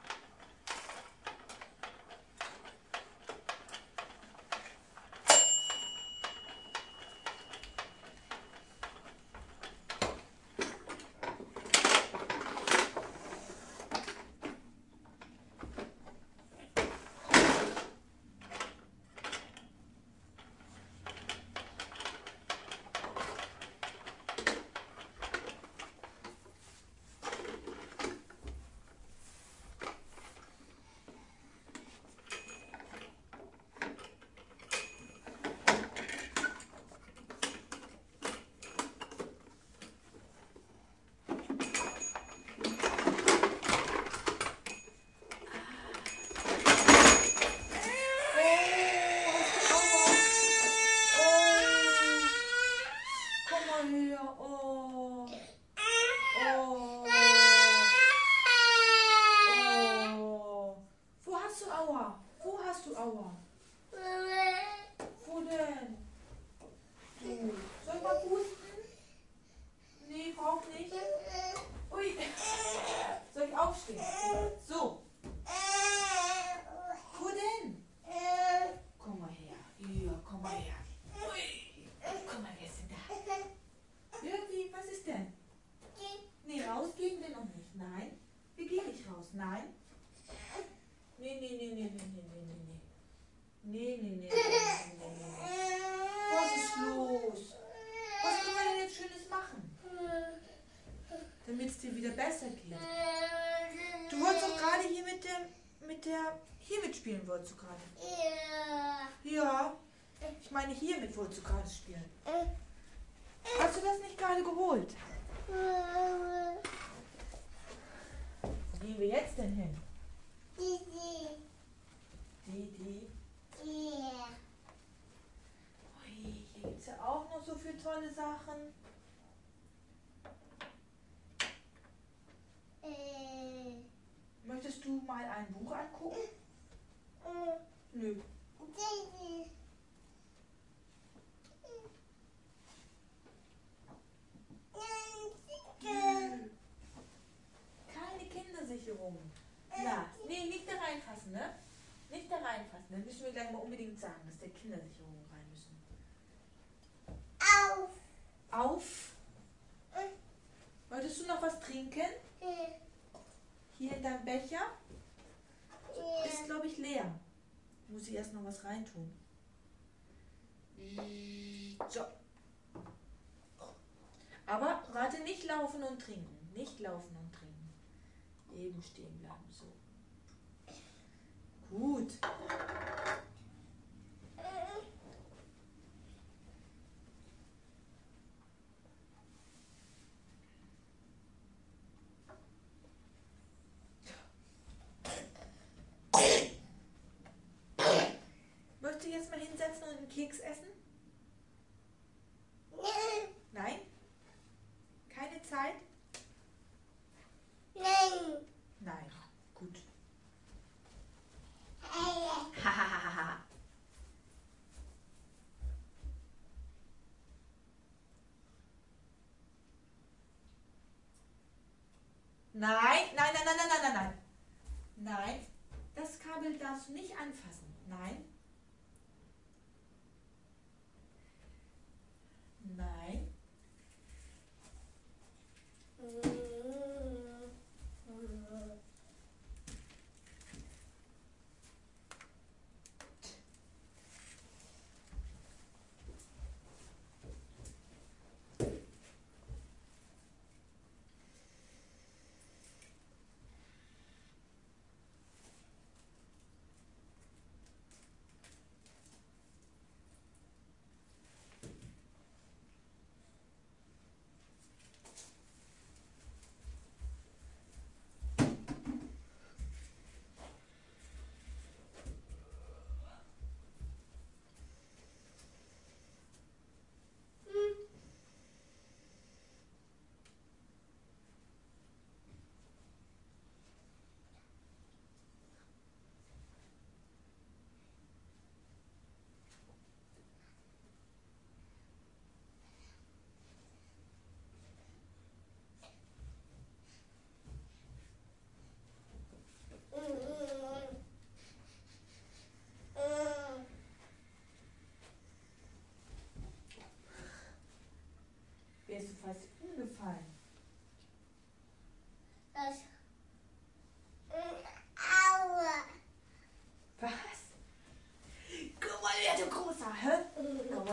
Speaker 1: Aufstehen. So. Wo denn? Komm mal her. Ja, komm mal her. Ui. Komm mal, wer ist denn da? Irgendwie, was ist denn? Nee, rausgehen wir noch nicht. Nein. Wir gehen nicht raus. Nein. Nee, nee, nee, nee, nee, nee, nee, nee, nee. Nee, nee, nee, nee, nee, nee, nee. Was ist los? Was können wir denn jetzt Schönes machen? Damit es dir wieder besser geht. Du wolltest doch gerade hier mit der, mit der, hier mitspielen wolltest du gerade. Ja. Ich meine, hiermit wolltest du gerade spielen. Hast du das nicht gerade geholt? Wo gehen wir jetzt denn hin? Die, die. Ui, hier gibt es ja auch noch so viele tolle Sachen. Möchtest du mal ein Buch angucken? Nö. Keine Kindersicherung. Ja, nee, nicht da reinfassen, ne? Nicht da reinfassen. Dann müssen wir gleich mal unbedingt sagen, dass der Kindersicherungen rein müssen. Auf. Auf. Wolltest du noch was trinken? Hier in deinem Becher? Ist, glaube ich, leer. Muss ich erst noch was reintun. So. Aber warte, nicht laufen und trinken. Nicht laufen und trinken. Eben stehen bleiben. So. Gut. Möchtest du jetzt mal hinsetzen und einen Keks essen? Nein? Keine Zeit?
Speaker 2: Nein.
Speaker 1: Nein. Gut. Nein, nein, nein, nein, nein, nein, nein, nein. Nein, das Kabel darfst du nicht anfassen. Nein. Nein.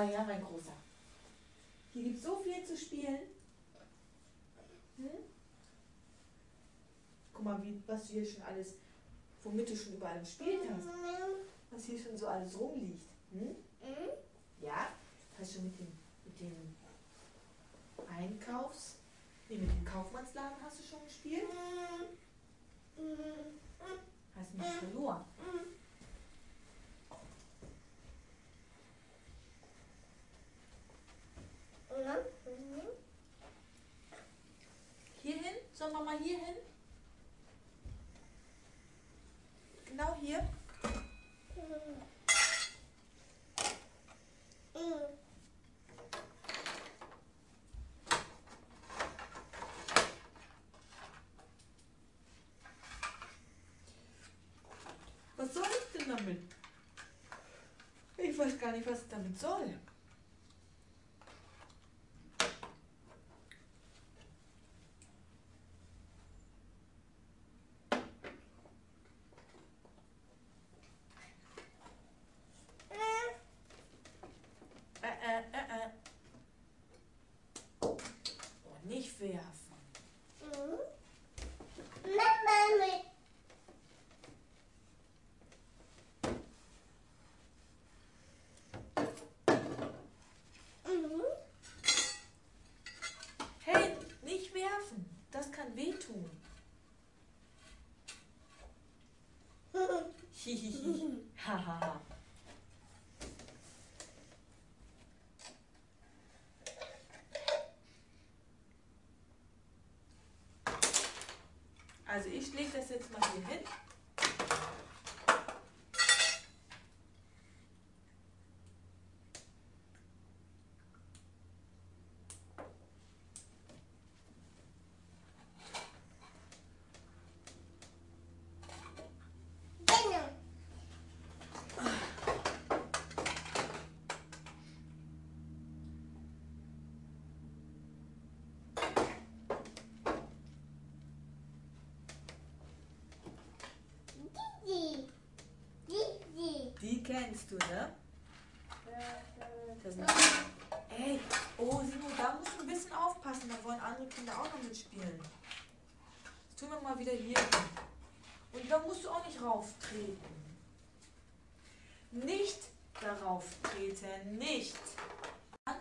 Speaker 1: Ja, ja, mein Großer. Hier gibt es so viel zu spielen. Hm? Guck mal, wie, was du hier schon alles, womit du schon überall gespielt hast. Was hier schon so alles rumliegt. Hm? Ja, hast du schon mit dem, mit dem Einkaufs... Nee, mit dem Kaufmannsladen hast du schon gespielt? Hast mich verloren. Hier hin? Sollen wir mal hier hin? Genau hier? Was soll ich denn damit? Ich weiß gar nicht, was ich damit soll. Äh, äh, äh, äh. Oh, nicht werfen. Hey, nicht werfen. Das kann wehtun. Hihihi. Hahaha. Also ich lege das jetzt mal hier hin. Die kennst du, ne? Das sind Ey, oh Simo, da musst du ein bisschen aufpassen, da wollen andere Kinder auch noch mitspielen. Das tun wir mal wieder hier hin. Und da musst du auch nicht rauftreten. Nicht darauf treten, nicht. Das,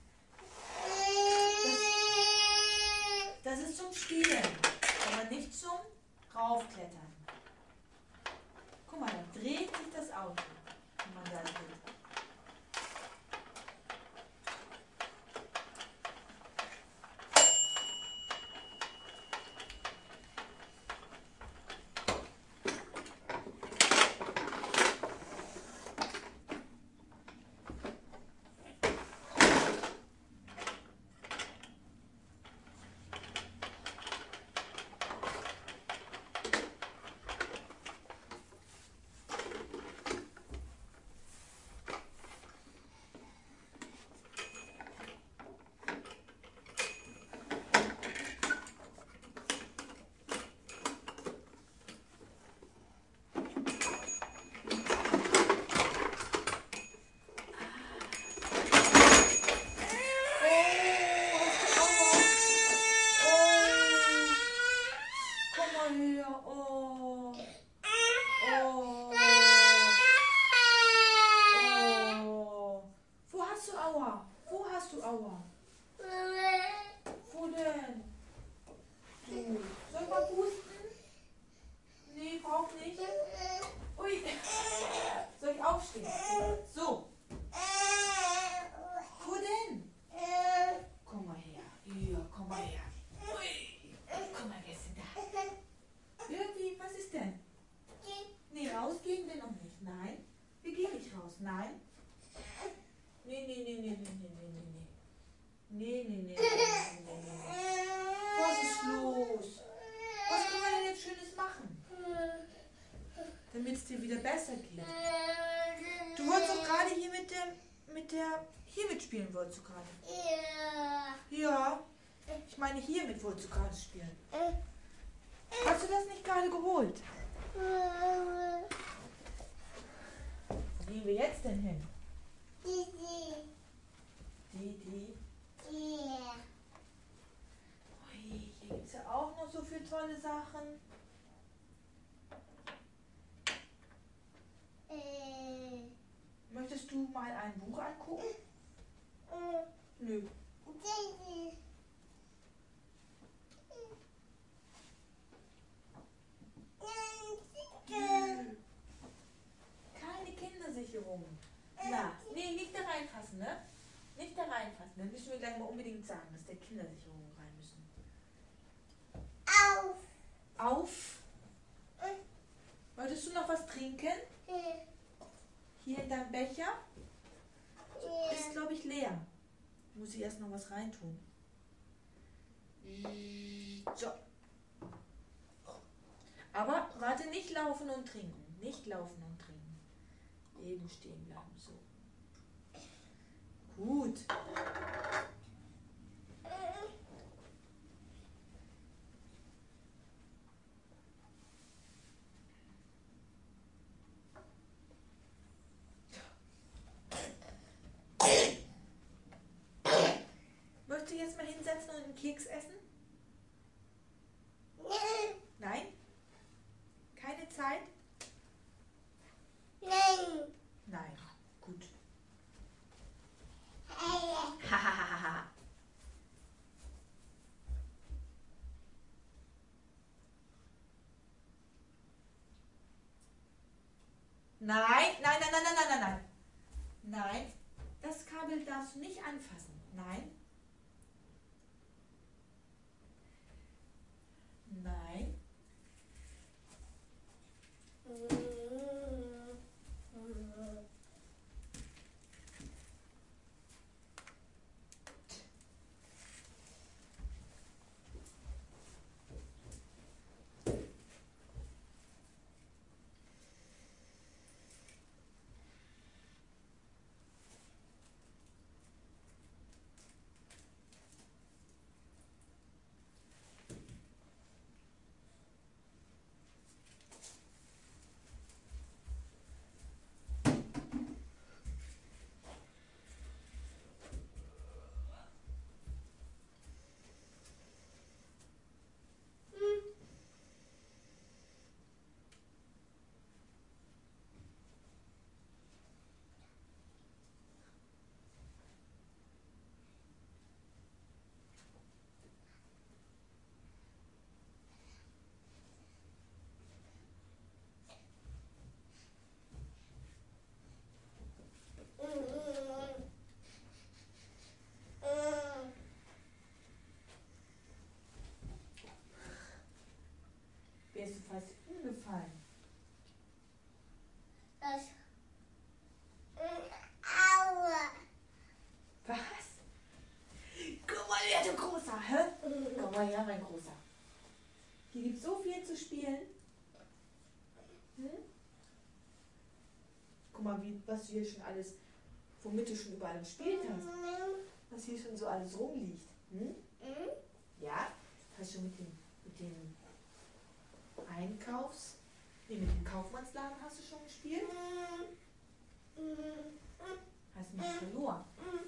Speaker 1: das ist zum Spielen, aber nicht zum Raufklettern. Guck mal, da dreht sich das Auto, wenn man da dreht. So. Wo denn? Komm mal her. Ja, komm mal her. Ui. Komm mal, wer ist denn da? Irgendwie, was ist denn? Nee, rausgehen wir noch nicht. Nein. Wir gehen nicht raus. Nein. Nee, nee, nee, nee, nee, nee, nee, nee. Nee, nee, nee, nee, nee, nee, nee. Was ist los? Was können wir denn jetzt Schönes machen? Damit es dir wieder besser geht. Du wolltest doch gerade hier mit der, mit der, hier mitspielen wolltest du gerade. Ja. Ja. Ich meine, hiermit wolltest du gerade spielen. Hast du das nicht gerade geholt? Wo gehen wir jetzt denn hin? ein Buch angucken? Nö. Keine Kindersicherung. Na, nee, nicht da reinfassen, ne? Nicht da reinfassen. Dann müssen wir gleich mal unbedingt sagen, dass der Kindersicherungen rein müssen.
Speaker 2: Auf.
Speaker 1: Auf. Wolltest du noch was trinken? Hier in deinem Becher? Ist, glaube ich, leer. Muss ich erst noch was reintun. So. Aber warte, nicht laufen und trinken. Nicht laufen und trinken. Eben stehen bleiben. So. Gut. Möchtest du jetzt mal hinsetzen und einen Keks essen? Nein? Keine Zeit?
Speaker 2: Nein.
Speaker 1: Nein. Gut. Nein, nein, nein, nein, nein, nein, nein, nein. Nein, das Kabel darfst du nicht anfassen. Nein. Nein. Wärst du fast umgefallen.
Speaker 2: Das. Aua.
Speaker 1: Was? Guck mal, wer du Großer, hä? Komm mal her, mein Großer. Hier gibt es so viel zu spielen. Hm? Guck mal, wie, was du hier schon alles, womit du schon überall gespielt hast. Was hier schon so alles rumliegt. Hm? Ja? Hast du schon mit dem, mit dem Einkaufs... Nee, mit dem Kaufmannsladen hast du schon gespielt? Hast nicht verloren.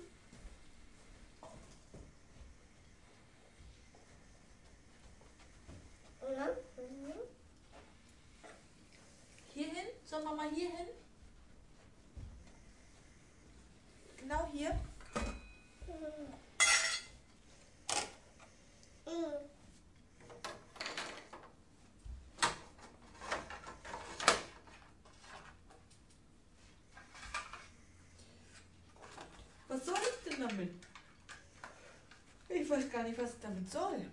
Speaker 1: Hier hin? Sollen wir mal hier hin? Genau hier? Was soll ich denn damit? Ich weiß gar nicht, was ich damit soll.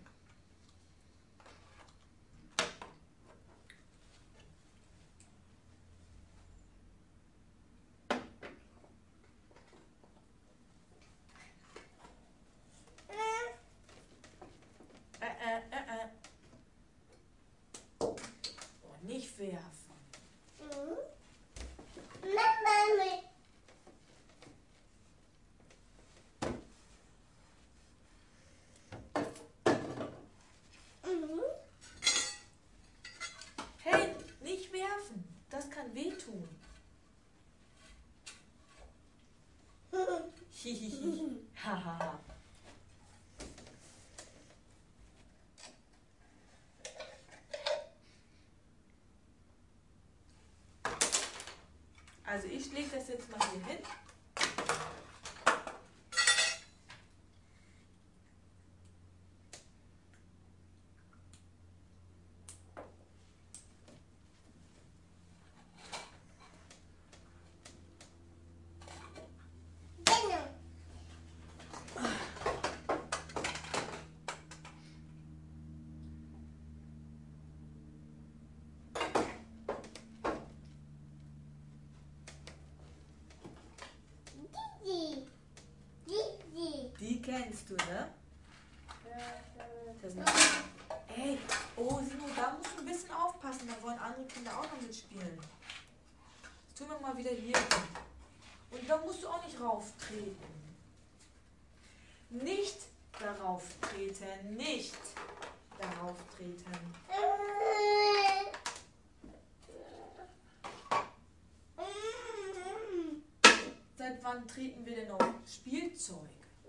Speaker 1: Äh, äh, äh, äh. Oh, nicht werfen. Hey, nicht werfen. Das kann wehtun. Hihihi. Hahaha. Also ich lege das jetzt mal hier hin. Die kennst du, ne?
Speaker 2: Ja,
Speaker 1: Das sind Ey, oh Sino, da musst du ein bisschen aufpassen, da wollen andere Kinder auch noch mitspielen. Das tun wir mal wieder hier hin. Und da musst du auch nicht rauftreten. Nicht darauf treten, nicht darauf treten. Seit wann treten wir denn auf Spielzeug?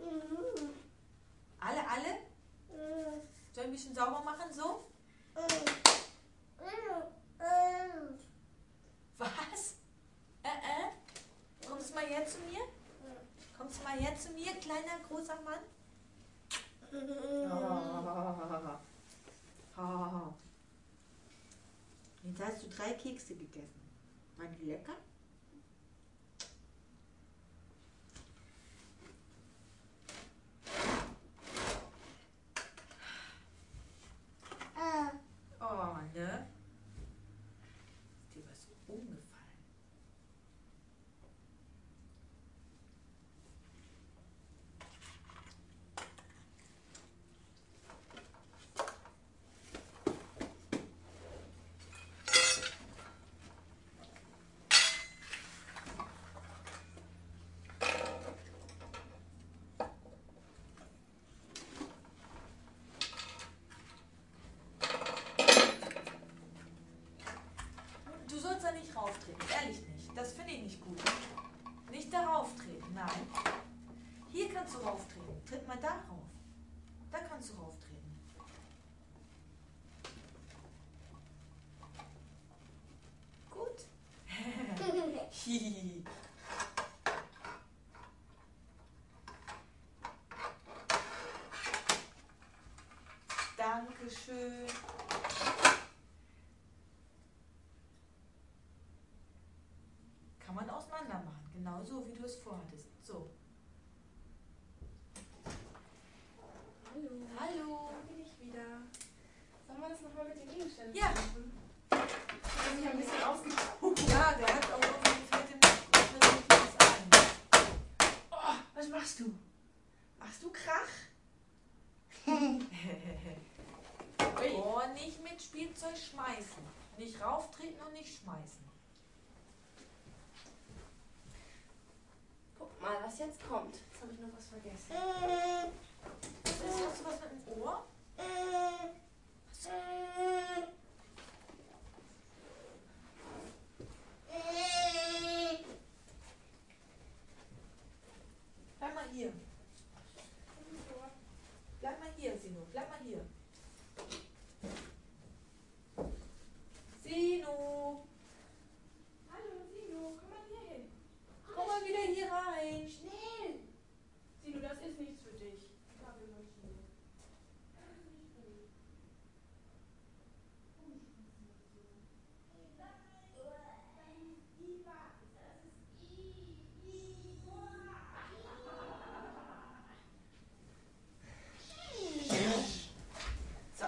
Speaker 1: Alle, alle? Soll ich ein bisschen sauber machen, so? Was? Äh, äh? Kommst du mal her zu mir? Kommst du mal her zu mir, kleiner, großer Mann? Oh. Jetzt hast du drei Kekse gegessen. Waren die lecker? Oh, ne? Ist dir was umgefallen? Du sollst da nicht rauftreten, ehrlich nicht. Das finde ich nicht gut. Nicht darauf treten, nein. Hier kannst du rauftreten. Tritt mal da rauf. Da kannst du rauftreten. Gut. Hihi. Dankeschön. Kann man auseinander machen, genauso wie du es vorhattest. So.
Speaker 2: Hallo.
Speaker 1: Hallo.
Speaker 2: Da bin ich wieder. Sollen wir das nochmal mit den Gegenständen
Speaker 1: Ja.
Speaker 2: machen? Ich habe mich ein bisschen ausgetobt.
Speaker 1: Ja, der hat auch irgendwie fällt dem nicht was ein.
Speaker 2: Oh, was machst du? Machst du Krach?
Speaker 1: Oh, nicht mit Spielzeug schmeißen. Nicht rauftreten und nicht schmeißen.
Speaker 2: Guck mal, was jetzt kommt. Jetzt habe ich noch was vergessen.
Speaker 1: Was ist, hast du was mit dem Ohr? Bleib mal hier. Bleib mal hier, Sino. Bleib mal hier. Sino.
Speaker 2: Hallo, Sino, komm mal hier hin.
Speaker 1: Komm mal wieder hier rein.
Speaker 2: Schnell! Sino, das ist nichts für dich. Kabelmaschine. Das ist nicht für dich.
Speaker 1: So.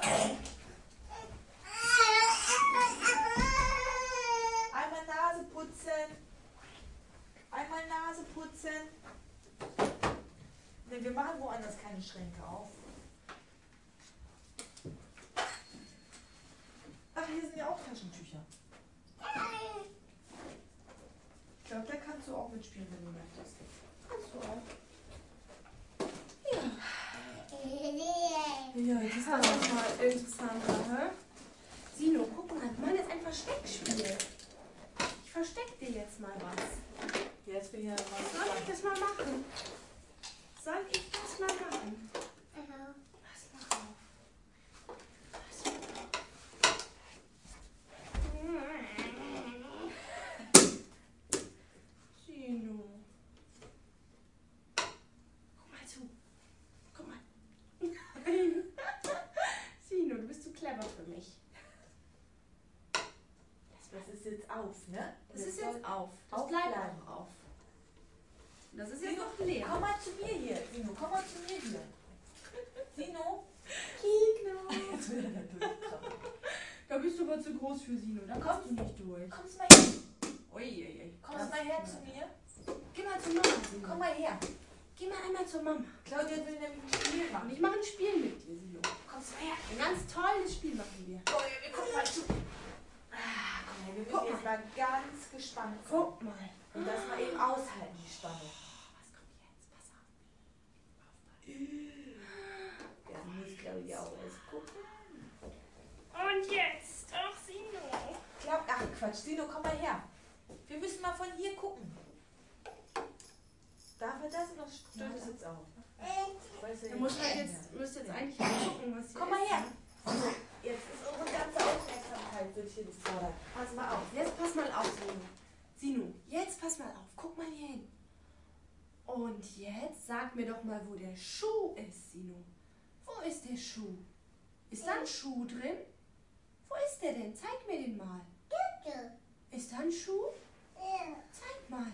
Speaker 1: Einmal Nase putzen. Einmal Nase putzen. Ne, wir machen woanders keine Schränke auf. Ach, hier sind ja auch Taschentücher. Ich glaube, da kannst du auch mitspielen, wenn du möchtest.
Speaker 2: Kannst du auch.
Speaker 1: Ja, das
Speaker 2: Das ist auch mal interessanter, hä? Sino, guck mal, wir machen jetzt ein Versteckspiel. Ich versteck dir jetzt mal was.
Speaker 1: Jetzt bin ich ja mal
Speaker 2: Soll ich das mal machen? Soll ich das mal machen? Pass mal auf. Pass mal auf. Sino.
Speaker 1: ist jetzt auf, ne?
Speaker 2: Das ist jetzt auf. Das
Speaker 1: aufbleiben.
Speaker 2: bleibt auch auf. Das ist jetzt
Speaker 1: Sino,
Speaker 2: noch leer.
Speaker 1: komm mal zu mir hier. Sino, komm mal zu mir hier. Sino.
Speaker 2: Kino.
Speaker 1: Jetzt will er nicht durchkommen.
Speaker 2: Da bist du aber zu groß für Sino. Da kommst du nicht durch.
Speaker 1: Kommst mal her.
Speaker 2: Uiuiui.
Speaker 1: Kommst mal her zu mir.
Speaker 2: Geh mal zu Mama, Sino.
Speaker 1: Komm mal her.
Speaker 2: Geh mal einmal zur Mama.
Speaker 1: Claudia will nämlich ein Spiel
Speaker 2: Und
Speaker 1: machen.
Speaker 2: ich mache ein Spiel mit dir, Sino.
Speaker 1: Kommst mal her.
Speaker 2: Ein ganz tolles Spiel machen wir.
Speaker 1: Oh, ja, wir gucken mal zu. Ah, komm her, wir müssen
Speaker 2: Guck
Speaker 1: jetzt mal ganz gespannt sein.
Speaker 2: Guck mal.
Speaker 1: Und das mal eben aushalten, die Spannung.
Speaker 2: Was kommt jetzt? Pass auf.
Speaker 1: Ja, muss Claudia auch erst gucken.
Speaker 2: Und jetzt. Ach, Sino.
Speaker 1: Glaub, ach Quatsch, Sino, komm mal her. Wir müssen mal von hier gucken. Darf er das noch? Stimmt, das jetzt auch.
Speaker 2: Du musst halt jetzt, müsst jetzt eigentlich mal gucken, was hier
Speaker 1: Komm mal
Speaker 2: ist.
Speaker 1: her. Jetzt ist unsere ganze Aufmerksamkeit wird hier gefordert. Pass mal auf.
Speaker 2: Jetzt pass mal auf, Sino. Sino, jetzt pass mal auf. Guck mal hier hin. Und jetzt sag mir doch mal, wo der Schuh ist, Sino. Wo ist der Schuh? Ist da ein Schuh drin? Wo ist der denn? Zeig mir den mal. Ist da ein Schuh? Zeig mal.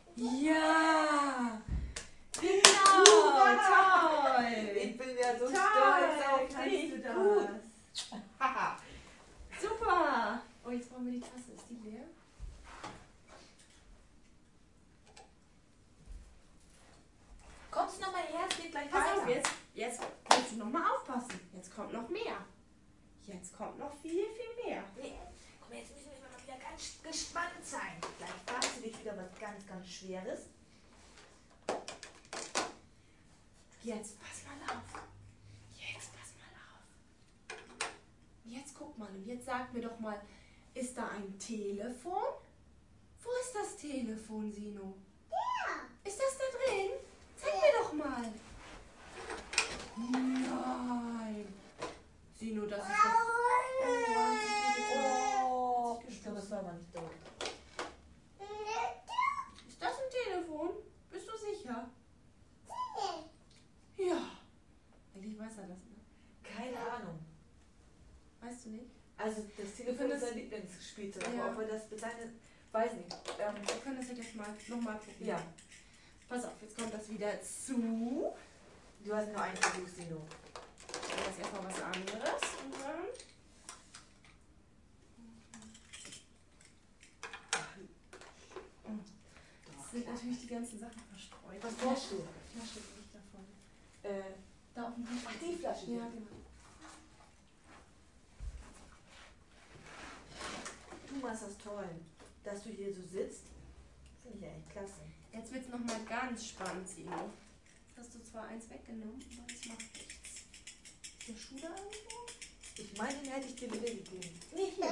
Speaker 2: Ja! Genau! Toll!
Speaker 1: Ich bin ja so
Speaker 2: Toll,
Speaker 1: stolz auf
Speaker 2: kannst
Speaker 1: dich.
Speaker 2: du das.
Speaker 1: Gut. Haha.
Speaker 2: Super! Oh, jetzt brauchen wir die Tasse. Ist die leer?
Speaker 1: Kommst du noch mal her? Es geht gleich
Speaker 2: Pass
Speaker 1: weiter.
Speaker 2: auf, jetzt, jetzt musst du noch mal aufpassen. Jetzt kommt noch mehr. Jetzt kommt noch viel, viel mehr.
Speaker 1: Nee. Guck mal, jetzt müssen wir mal wieder ganz gespannt sein. Gleich fragst du dich wieder was ganz, ganz Schweres.
Speaker 2: Jetzt pass mal auf. Jetzt pass mal auf. Jetzt guck mal und jetzt sag mir doch mal, ist da ein Telefon? Wo ist das Telefon, Sino? Ja. Ist das da drin? Zeig mir doch mal. Nein. Sino, das ist doch...
Speaker 1: Oh, ich glaube, das war aber nicht dort.
Speaker 2: Ist das ein Telefon? Bist du sicher? Ja. Eigentlich weiß er das, ne?
Speaker 1: Keine Ahnung.
Speaker 2: Weißt du nicht?
Speaker 1: Also das Telefon ist sein Lieblingsspielzeug,
Speaker 2: Ja.
Speaker 1: aber ob er das bezeichnet, weiß nicht. Ähm,
Speaker 2: Wir können das jetzt mal nochmal gucken.
Speaker 1: ja,
Speaker 2: Pass auf, jetzt kommt das wieder zu.
Speaker 1: du hast nur einen Versuch, Sino.
Speaker 2: Das ist erstmal was anderes. Und dann... Es sind natürlich die ganzen Sachen verstreut.
Speaker 1: Was brauchst du?
Speaker 2: Flasche bin ich davon.
Speaker 1: Äh,
Speaker 2: Da auf dem Tisch.
Speaker 1: ach, die Flasche.
Speaker 2: Ja, genau.
Speaker 1: Du machst das toll, dass du hier so sitzt. Finde ich ja echt klasse.
Speaker 2: Jetzt wird es nochmal ganz spannend, Sino. Jetzt hast du zwar eins weggenommen, aber das macht nichts. Ist der Schuh da irgendwo?
Speaker 1: Ich meine, den hätte ich dir wieder gegeben. Nee, hier.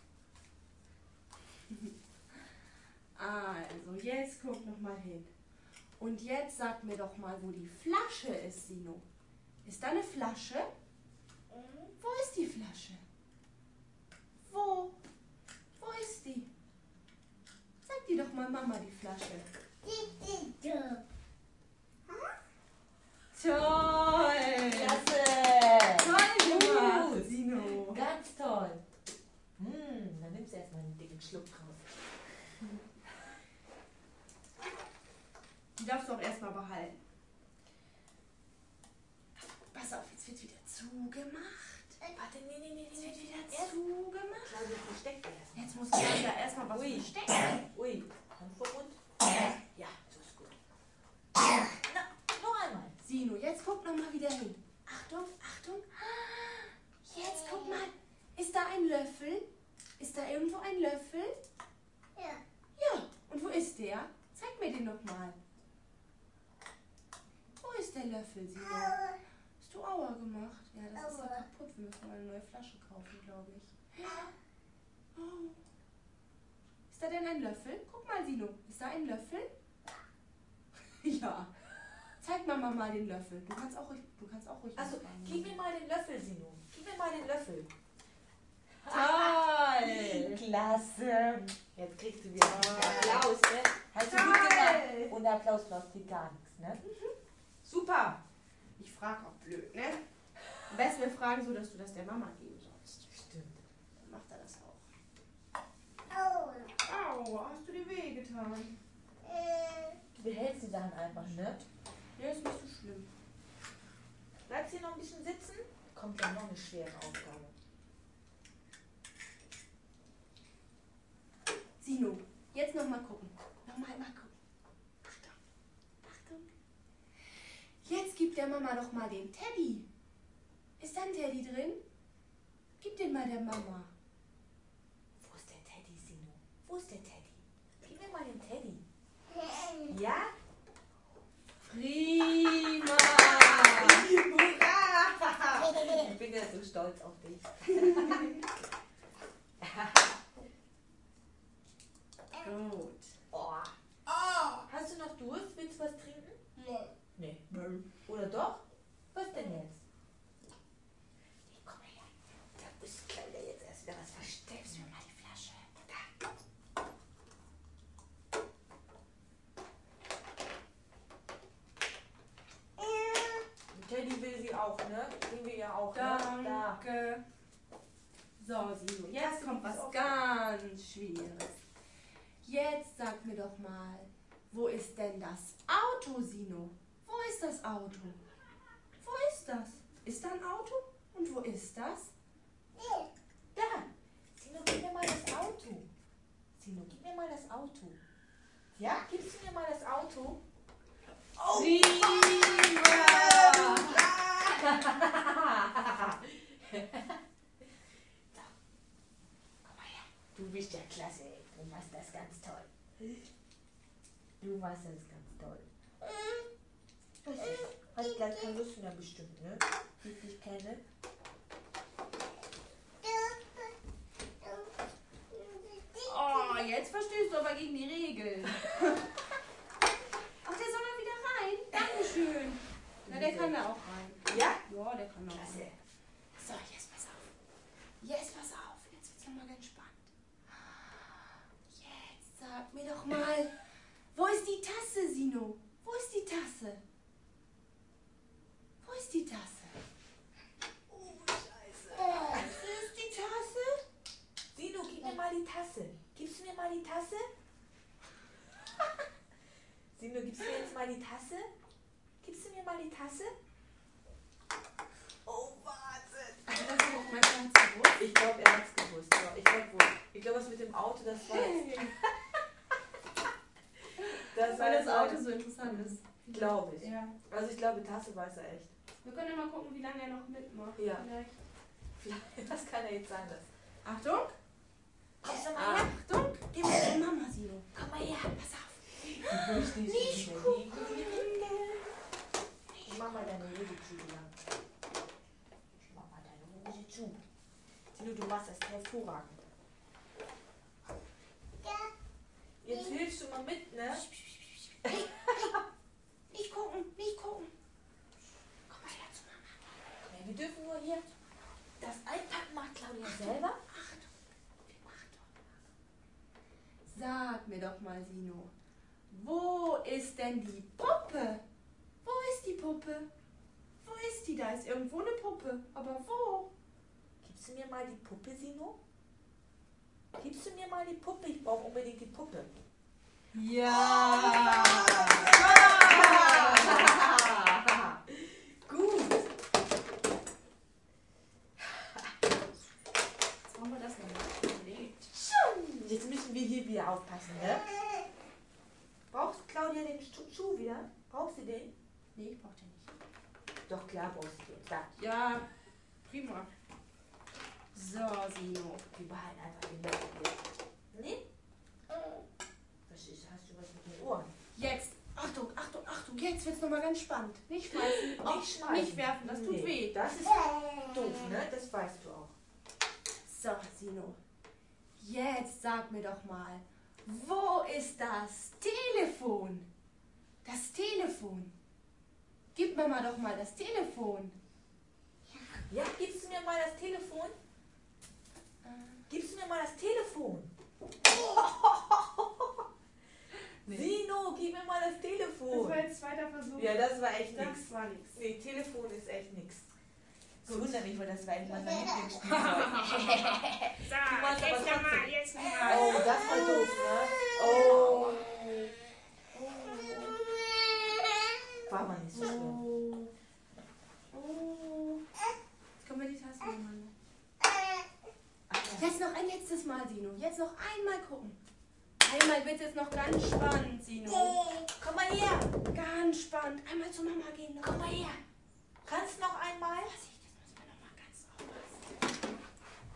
Speaker 2: Also, jetzt guck noch mal hin. Und jetzt sag mir doch mal, wo die Flasche ist, Sino. Ist da eine Flasche? Wo ist die Flasche? Wo? Wo ist die? Sag die doch mal Mama, die Flasche. Toll!
Speaker 1: Klasse!
Speaker 2: Toll gemacht,
Speaker 1: Gut.
Speaker 2: Sino.
Speaker 1: Ganz toll. Hm, dann nimmst du erstmal einen dicken Schluck raus.
Speaker 2: Die darfst du auch erstmal behalten. Pass auf, jetzt wird wieder zugemacht.
Speaker 1: Warte, nee, nee, nee,
Speaker 2: Jetzt
Speaker 1: nee.
Speaker 2: wird wieder zugemacht.
Speaker 1: Claudia, versteck erst.
Speaker 2: Jetzt muss Claudia erstmal was
Speaker 1: Ui.
Speaker 2: verstecken.
Speaker 1: Ui, Hand vor Mund. Ja, so ist gut. Na, noch einmal.
Speaker 2: Sino, jetzt guck noch mal wieder hin. Achtung, Achtung. Jetzt guck mal. Ist da ein Löffel? Ist da irgendwo ein Löffel?
Speaker 3: Ja.
Speaker 2: Ja. Und wo ist der? Zeig mir den noch mal. Wo ist der Löffel, Sino? Hast du Aua gemacht? Ja, das ist ja
Speaker 3: Aua.
Speaker 2: kaputt. Wir müssen mal eine neue Flasche kaufen, glaube ich. Oh. Ist da denn ein Löffel? Guck mal, Sino. Ist da ein Löffel? Ja. Zeig Mama mal den Löffel. Du kannst auch ruhig, du kannst auch ruhig
Speaker 1: Also,
Speaker 2: mitmachen.
Speaker 1: gib mir mal den Löffel, Sino. Gib mir mal den Löffel.
Speaker 2: Toll!
Speaker 1: Klasse. Jetzt kriegst du wieder einen Applaus, ne? Hast du gut
Speaker 2: Toll.
Speaker 1: gemacht. Ohne Applaus läuft hier gar nichts, ne? Super.
Speaker 2: Ich frage auch blöd, ne? Am besten wir fragen so, dass du das der Mama geben sollst.
Speaker 1: Stimmt.
Speaker 2: Dann macht er das auch.
Speaker 3: Oh.
Speaker 2: Aua, hast du dir wehgetan?
Speaker 1: Du behältst die Sachen einfach, ne?
Speaker 2: Ja, ist nicht so schlimm.
Speaker 1: Bleibst hier noch ein bisschen sitzen? Kommt dann noch eine schwere Aufgabe.
Speaker 2: Sino, jetzt noch mal gucken. Noch mal mal gucken. Achtung, Achtung. Jetzt gibt der Mama doch mal den Teddy. Ist da ein Teddy drin? Gib den mal der Mama.
Speaker 1: Wo ist der Teddy, Sino? Wo ist der Teddy? Gib mir mal den Teddy. Ja?
Speaker 2: Prima!
Speaker 1: Hurra! Ich bin ja so stolz auf dich.
Speaker 2: Gut.
Speaker 1: Oh. Hast du noch Durst? Willst du was trinken? Nee. Oder doch? Was denn jetzt? Nee, komm mal her. Da muss Claudia jetzt erst wieder was verstecken. Gibst mir mal die Flasche. Da. Teddy will sie auch, ne? Den wir ja auch, ne? Da.
Speaker 2: Danke. So, Sino, jetzt kommt was ganz Schwieriges. Jetzt sag mir doch mal, wo ist denn das Auto, Sino? Wo ist das Auto? Wo ist das? Ist da ein Auto? Und wo ist das?
Speaker 1: Da. Sino, gib mir mal das Auto. Sino, gib mir mal das Auto. Ja, gibst du mir mal das Auto?
Speaker 2: Oh. Prima!
Speaker 1: So. Komm mal her. Du bist ja klasse. Du machst das ganz toll. Du machst das ganz toll. Was ist? Hast gleich keine Lust mehr bestimmt, ne? Wie ich dich kenne.
Speaker 2: Oh, jetzt verstößt du aber gegen die Regeln. Ach, der soll da wieder rein? Dankeschön. Na, der kann da auch rein.
Speaker 1: Ja?
Speaker 2: Ja, der kann da auch
Speaker 1: Klasse.
Speaker 2: rein. So, jetzt pass auf. Jetzt pass auf. Jetzt wird's nochmal ganz spannend. Jetzt sag mir doch mal, wo ist die Tasse, Sino? Wo ist die Tasse? Wo ist die Tasse?
Speaker 1: Oh, Scheiße.
Speaker 2: Wo ist die Tasse?
Speaker 1: Sino, gib mir mal die Tasse. Gibst du mir mal die Tasse? Sino, gibst du mir jetzt mal die Tasse? Gibst du mir mal die Tasse? Oh, Wahnsinn.
Speaker 2: Das ist auch mein ganzes Brot.
Speaker 1: Ich glaube, er hat es gewusst. Ja, ich glaube wohl. Ich glaube, was mit dem Auto, das war jetzt. Das
Speaker 2: Weil das
Speaker 1: war
Speaker 2: Auto so interessant ist.
Speaker 1: Glaube ich.
Speaker 2: Ja.
Speaker 1: Also ich glaube, Tasse weiß er echt.
Speaker 2: Wir können ja mal gucken, wie lange er noch mitmacht.
Speaker 1: Ja.
Speaker 2: Vielleicht.
Speaker 1: Vielleicht, das kann er jetzt sein lassen.
Speaker 2: Achtung!
Speaker 1: Kommst du mal her?
Speaker 2: Achtung! Gib mir die Mama, Sino.
Speaker 1: Komm mal her.
Speaker 2: Pass auf.
Speaker 1: Nicht gucken. Mach mal deine Hose zu, du lang. Mach mal deine Hose zu. Sino, du machst das hervorragend. Jetzt hilfst du mal mit, ne?
Speaker 2: Nicht gucken, nicht gucken.
Speaker 1: Komm mal her zu Mama. Komm her, wir dürfen nur hier das Einpacken macht Claudia selber.
Speaker 2: Sag mir doch mal, Sino, wo ist denn die Puppe? Wo ist die Puppe? Wo ist die? Da ist irgendwo eine Puppe. Aber wo?
Speaker 1: Gibst du mir mal die Puppe, Sino? Gibst du mir mal die Puppe? Ich brauche unbedingt die Puppe.
Speaker 2: Ja!
Speaker 1: Gut.
Speaker 2: Jetzt haben wir das noch erledigt.
Speaker 1: Jetzt müssen wir hier wieder aufpassen, ne? Brauchst Claudia den Schuh Schuh wieder? Brauchst du den?
Speaker 2: Nee, ich brauch den nicht.
Speaker 1: Doch, klar brauchst du den. Da.
Speaker 2: Ja, prima. So, Sino.
Speaker 1: Wir behalten einfach den Löffel. Nee? Was ist? Hast du was mit den Ohren?
Speaker 2: Jetzt, Achtung, Achtung, Achtung, jetzt wird's nochmal ganz spannend. Nicht schmeißen,
Speaker 1: Nicht schmeißen.
Speaker 2: nicht werfen, das tut
Speaker 1: Nee,
Speaker 2: weh.
Speaker 1: Das ist doof, ne? Das weißt du auch.
Speaker 2: So, Sino. Jetzt sag mir doch mal, wo ist das Telefon? Das Telefon. Gib Mama doch mal das Telefon.
Speaker 1: Ja, gibst du mir mal das Telefon? Gibst du mir mal das Telefon? Nee. Sino, gib mir mal das Telefon.
Speaker 2: Das war jetzt zweiter Versuch.
Speaker 1: Ja, das war echt
Speaker 2: Das
Speaker 1: nix.
Speaker 2: war nix.
Speaker 1: Nee, Telefon ist echt nix. Es wundert mich wohl, das war irgendwann mein Lieblingsspielzeug.
Speaker 2: So,
Speaker 1: Du machst aber
Speaker 2: jetzt nochmal,
Speaker 1: trotzdem.
Speaker 2: jetzt nochmal.
Speaker 1: Oh, das war doof, ne? Oh. War aber nicht so schlimm.
Speaker 2: Oh. Oh. Jetzt können wir die Tasse nehmen. Jetzt noch ein letztes Mal, Sino. Jetzt noch einmal gucken. Einmal wird es noch ganz spannend, Sino.
Speaker 1: Komm mal her.
Speaker 2: Ganz spannend. Einmal zur Mama gehen.
Speaker 1: Komm mal her. Kannst noch einmal?
Speaker 2: Vorsicht, jetzt müssen wir noch mal ganz aufpassen.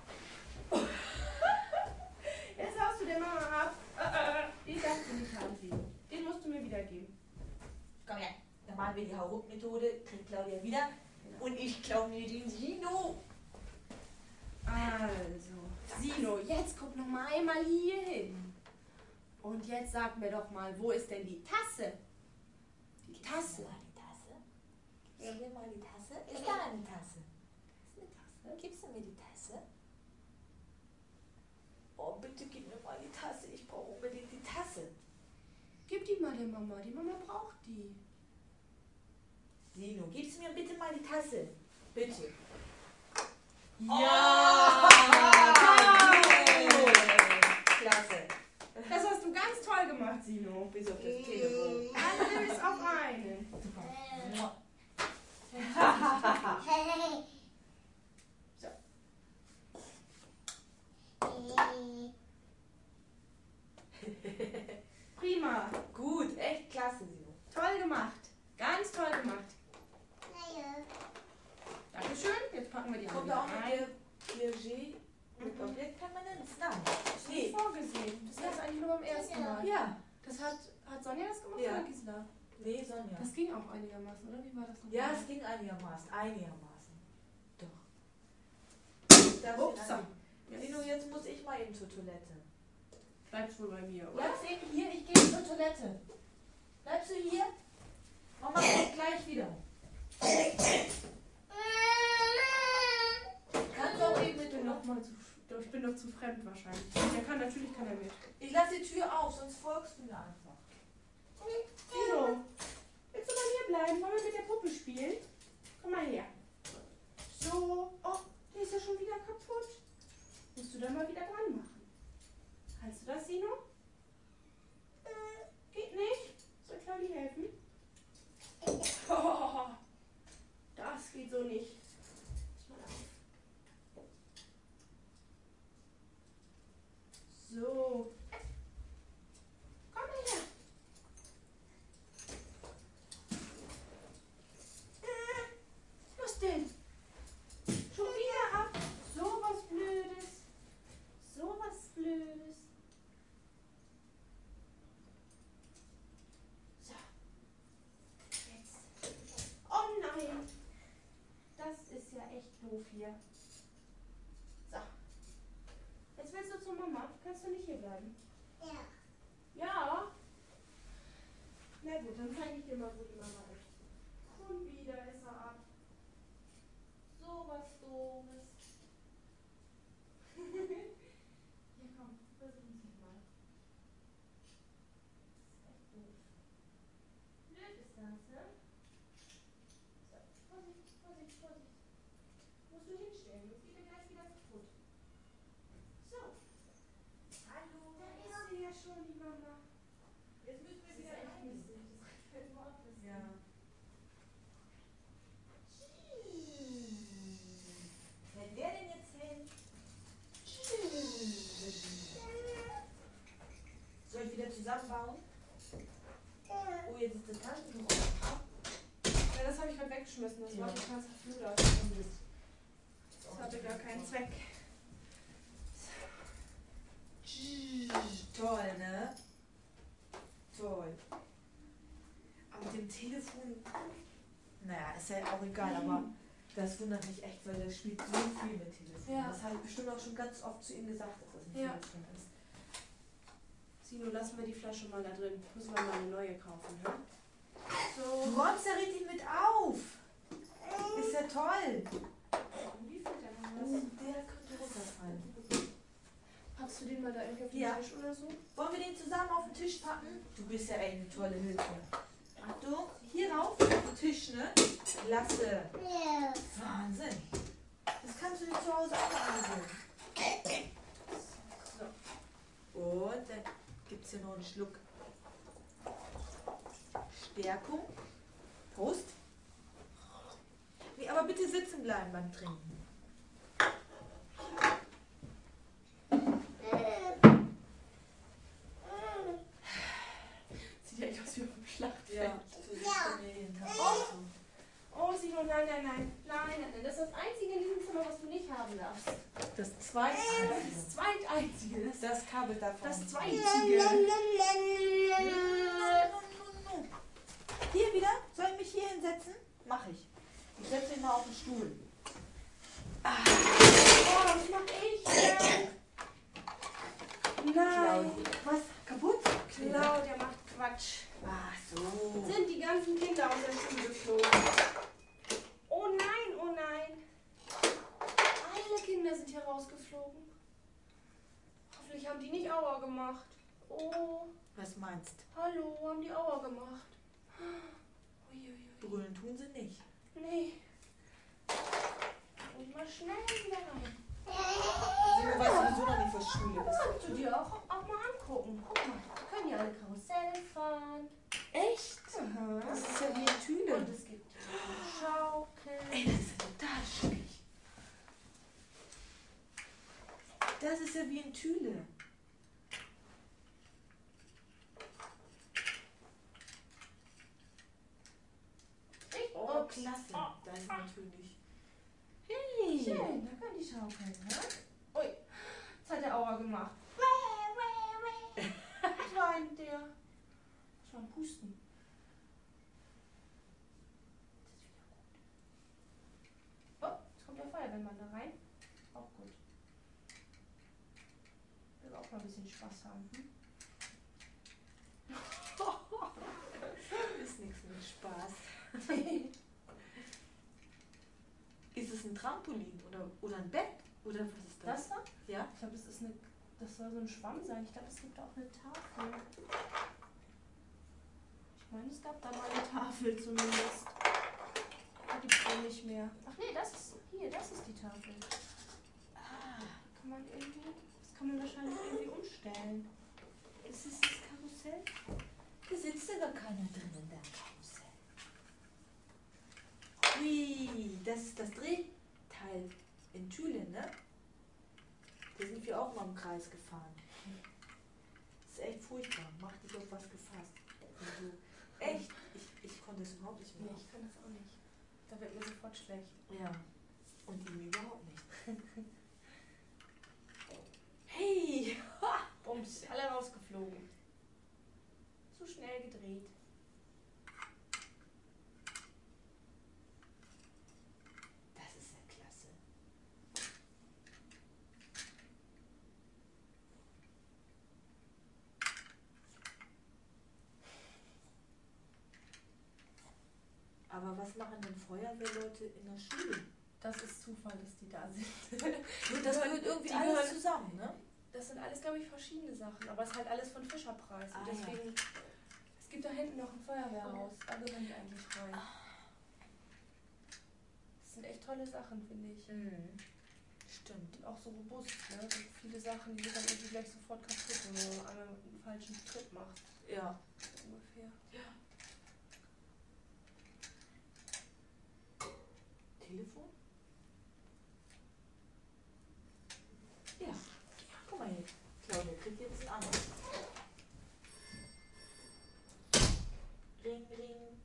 Speaker 2: Jetzt haust du der Mama ab. Äh, äh, den darfst du nicht haben, Sino. Den musst du mir wieder geben.
Speaker 1: Komm her. Dann machen wir die Hauruck-Methode. Kriegt Claudia wieder. Und ich klaue mir den Sino.
Speaker 2: Also, Sino, jetzt guck noch mal einmal hier hin. Und jetzt sag mir doch mal, wo ist denn die Tasse? Die Tasse.
Speaker 1: Mal die Tasse. Gib mir mal die Tasse. Ist da eine Tasse?
Speaker 2: Ist eine Tasse?
Speaker 1: Gibst du mir die Tasse? Oh, bitte gib mir mal die Tasse. Ich brauche unbedingt die Tasse.
Speaker 2: Gib die mal der Mama. Die Mama braucht die.
Speaker 1: Sino, gibst mir bitte mal die Tasse. Bitte.
Speaker 2: Ja!
Speaker 1: Oh, klasse.
Speaker 2: Das hast du ganz toll gemacht, Sino.
Speaker 1: Bis auf das Telefon.
Speaker 2: Alles auf einen.
Speaker 1: Super.
Speaker 2: So. Prima.
Speaker 1: Gut, echt klasse, Sino.
Speaker 2: Toll gemacht. Ganz toll gemacht. Dankeschön. Jetzt packen wir die
Speaker 1: Kommt
Speaker 2: Hand
Speaker 1: da auch noch
Speaker 2: rein.
Speaker 1: der Piaget mit Objektpermanenz? Nein.
Speaker 2: Das ist nicht vorgesehen. Das ist eigentlich nur beim ersten Mal.
Speaker 1: Ja.
Speaker 2: Das hat, hat Sonja das gemacht
Speaker 1: Ja.
Speaker 2: oder Gisela?
Speaker 1: Nee, Sonja.
Speaker 2: Das ging auch einigermaßen, oder? Wie war das noch?
Speaker 1: Ja, es ging einigermaßen. Einigermaßen. Doch. Das
Speaker 2: Upsa.
Speaker 1: Sino, jetzt muss ich mal eben zur Toilette.
Speaker 2: Bleibst wohl bei mir, oder?
Speaker 1: Bleibst eben hier, ich gehe zur Toilette. Bleibst du hier? Mama kommt gleich wieder. Kannst auch eben mit
Speaker 2: Ich bin
Speaker 1: dem
Speaker 2: noch mal zu, ich bin noch zu fremd wahrscheinlich. Der kann natürlich keiner mit.
Speaker 1: Ich lasse die Tür auf, sonst folgst du mir einfach.
Speaker 2: Sino, willst du bei mir bleiben? Wollen wir mit der Puppe spielen? Komm mal her. So. Oh, der ist ja schon wieder kaputt. Musst du da mal wieder dran machen. Kannst du das, Sino? Äh, geht nicht. Soll Claudi helfen? Oh, das geht so nicht. Pass mal auf. So. Komm mal her. Äh, was denn? Schon wieder ab. So was Blödes. So was Blödes. So. Jetzt. Oh nein. Das ist ja echt doof hier. So. Jetzt willst du zur Mama. Kannst du nicht hier bleiben?
Speaker 3: Ja.
Speaker 2: Ja. Na gut, dann zeige ich dir mal, wo die Mama ist. Schon wieder ist er ab. So was Doofes. Hier komm, versuchen Sie mal. Das ist echt doof. Blöd ist das, ne? So, Vorsicht, Vorsicht, Vorsicht. Musst du hinstellen, sonst geht er gleich wieder kaputt. So. Hallo, da ist sie ja schon, die Mama.
Speaker 1: Jetzt müssen wir
Speaker 2: Das ist
Speaker 1: wieder
Speaker 2: echt
Speaker 1: rein.
Speaker 2: lustig. Das gefällt mir auch das.
Speaker 1: Ja. Fällt der denn jetzt hin? Soll ich wieder zusammenbauen? Oh, jetzt ist das Taschentuch auf.
Speaker 2: Ja, das habe ich gerade weggeschmissen. Das war
Speaker 1: Ja.
Speaker 2: total zerfludert. Das hatte gar keinen Zweck.
Speaker 1: Toll, ne? Toll. Aber mit dem Telefon, naja, ist ja auch egal, aber das wundert mich echt, weil der spielt so viel mit Telefon.
Speaker 2: Ja.
Speaker 1: Das habe ich bestimmt auch schon ganz oft zu ihm gesagt, dass das ein
Speaker 2: Ja.
Speaker 1: Telefon ist.
Speaker 2: Sino, lassen wir die Flasche mal da drin. Müssen wir mal eine neue kaufen, ne?
Speaker 1: Du
Speaker 2: So.
Speaker 1: räumst ja richtig mit auf. Ist ja toll.
Speaker 2: Wie fällt der noch
Speaker 1: Oh,
Speaker 2: was?
Speaker 1: der könnte runterfallen.
Speaker 2: Packst du den mal da irgendwie auf den
Speaker 1: Ja.
Speaker 2: Tisch oder so?
Speaker 1: Wollen wir den zusammen auf den Tisch packen? Du bist ja echt eine tolle Hilfe. Achtung. Hier rauf, auf den Tisch, ne? Klasse. Wahnsinn. Das kannst du dir zu Hause auch mal angewöhnen. So. Und dann gibt es hier noch einen Schluck Stärkung. Prost. Nee, aber bitte sitzen bleiben beim Trinken.
Speaker 2: Sieht ja echt aus wie auf dem Schlachtfeld.
Speaker 1: Ja, für die Familien.
Speaker 2: Oh, oh Sino, nein, nein, nein, nein, nein, das ist das einzige in diesem Zimmer, was du nicht haben darfst.
Speaker 1: Das zweite.
Speaker 2: Das zweiteinzige. Das,
Speaker 1: Das Kabel davon.
Speaker 2: das zweitige.
Speaker 1: Hier wieder? Soll ich mich hier hinsetzen? Mach ich. Ich setze mich mal auf den Stuhl.
Speaker 2: Ah. Oh, was mach ich denn? Nein.
Speaker 1: Claudia. Was? Kaputt?
Speaker 2: Claudia macht Quatsch.
Speaker 1: Ach so.
Speaker 2: Sind die ganzen Kinder aus der Schule geflogen? Oh nein, oh nein. Alle Kinder sind hier rausgeflogen. Hoffentlich haben die nicht Aua gemacht. Oh,
Speaker 1: Was meinst
Speaker 2: hallo, haben die Aua gemacht? Uiuiui.
Speaker 1: du? Brüllen tun sie nicht.
Speaker 2: Nee. Und mal schnell wieder rein.
Speaker 1: Du weißt sowieso noch nicht, was Schule ist.
Speaker 2: Kannst du dir auch, auch mal angucken. Guck mal, da können ja alle Karussell fahren.
Speaker 1: Echt?
Speaker 2: Aha.
Speaker 1: Das ist ja wie in Thüle.
Speaker 2: Und es gibt Schaukeln.
Speaker 1: Ey, das ist ja total schräg. Das ist ja wie in Thüle. Oh, klasse.
Speaker 2: Oh.
Speaker 1: Das ist natürlich.
Speaker 2: Hey. Schön, da können die schaukeln, ne? Ui, jetzt hat der Aua gemacht. Was weint der? Das war ein Pusten. Oh, jetzt kommt der Feuerwehrmann da rein. Auch gut. Will auch mal ein bisschen Spaß haben. Hm?
Speaker 1: Ist nichts mit Spaß. Ist es ein Trampolin oder, oder ein Bett? Oder was ist das?
Speaker 2: Das da?
Speaker 1: Ja?
Speaker 2: Ich glaube, das ist eine. Das soll so ein Schwamm sein. Ich glaube, es gibt auch eine Tafel. Ich meine, es gab da mal eine Tafel zumindest. Die gibt es wohl nicht mehr. Ach nee, das ist. Hier, das ist die Tafel.
Speaker 1: Ah,
Speaker 2: Kann man irgendwie. Das kann man wahrscheinlich irgendwie umstellen.
Speaker 1: ist es das Karussell? Da sitzt ja gar keiner drin in deinem Karussell. Ui, das ist das Drehteil in Thüle, ne? Da sind wir auch mal im Kreis gefahren. Das ist echt furchtbar. Mach dich auf was gefasst. Also, echt, ich, ich konnte es überhaupt nicht
Speaker 2: Nee,
Speaker 1: mehr.
Speaker 2: ich kann das auch nicht. Da wird mir sofort schlecht.
Speaker 1: Ja, und ihm überhaupt nicht. Hey!
Speaker 2: Bums, alle rausgeflogen. Zu schnell gedreht.
Speaker 1: Das ist ja klasse. Aber was machen denn Feuerwehrleute in der Schule?
Speaker 2: Das ist Zufall, dass die da sind.
Speaker 1: Das gehört irgendwie
Speaker 2: Die
Speaker 1: alles
Speaker 2: gehören-
Speaker 1: zusammen, ne?
Speaker 2: Das sind alles, glaube ich, verschiedene Sachen. Aber es ist halt alles von Fischerpreis.
Speaker 1: Ah,
Speaker 2: Und deswegen, es gibt da hinten noch ein Feuerwehrhaus. Da gehören die eigentlich rein. Das sind echt tolle Sachen, finde ich.
Speaker 1: Mhm. Stimmt.
Speaker 2: Und auch so robust, ne? So viele Sachen, die sind dann irgendwie gleich sofort kaputt, wenn du einmal einen falschen Tritt machst.
Speaker 1: Ja.
Speaker 2: Ungefähr.
Speaker 1: Telefon? Ja. Guck mal hier. Claudia kriegt jetzt einen Anruf. Ring, ring.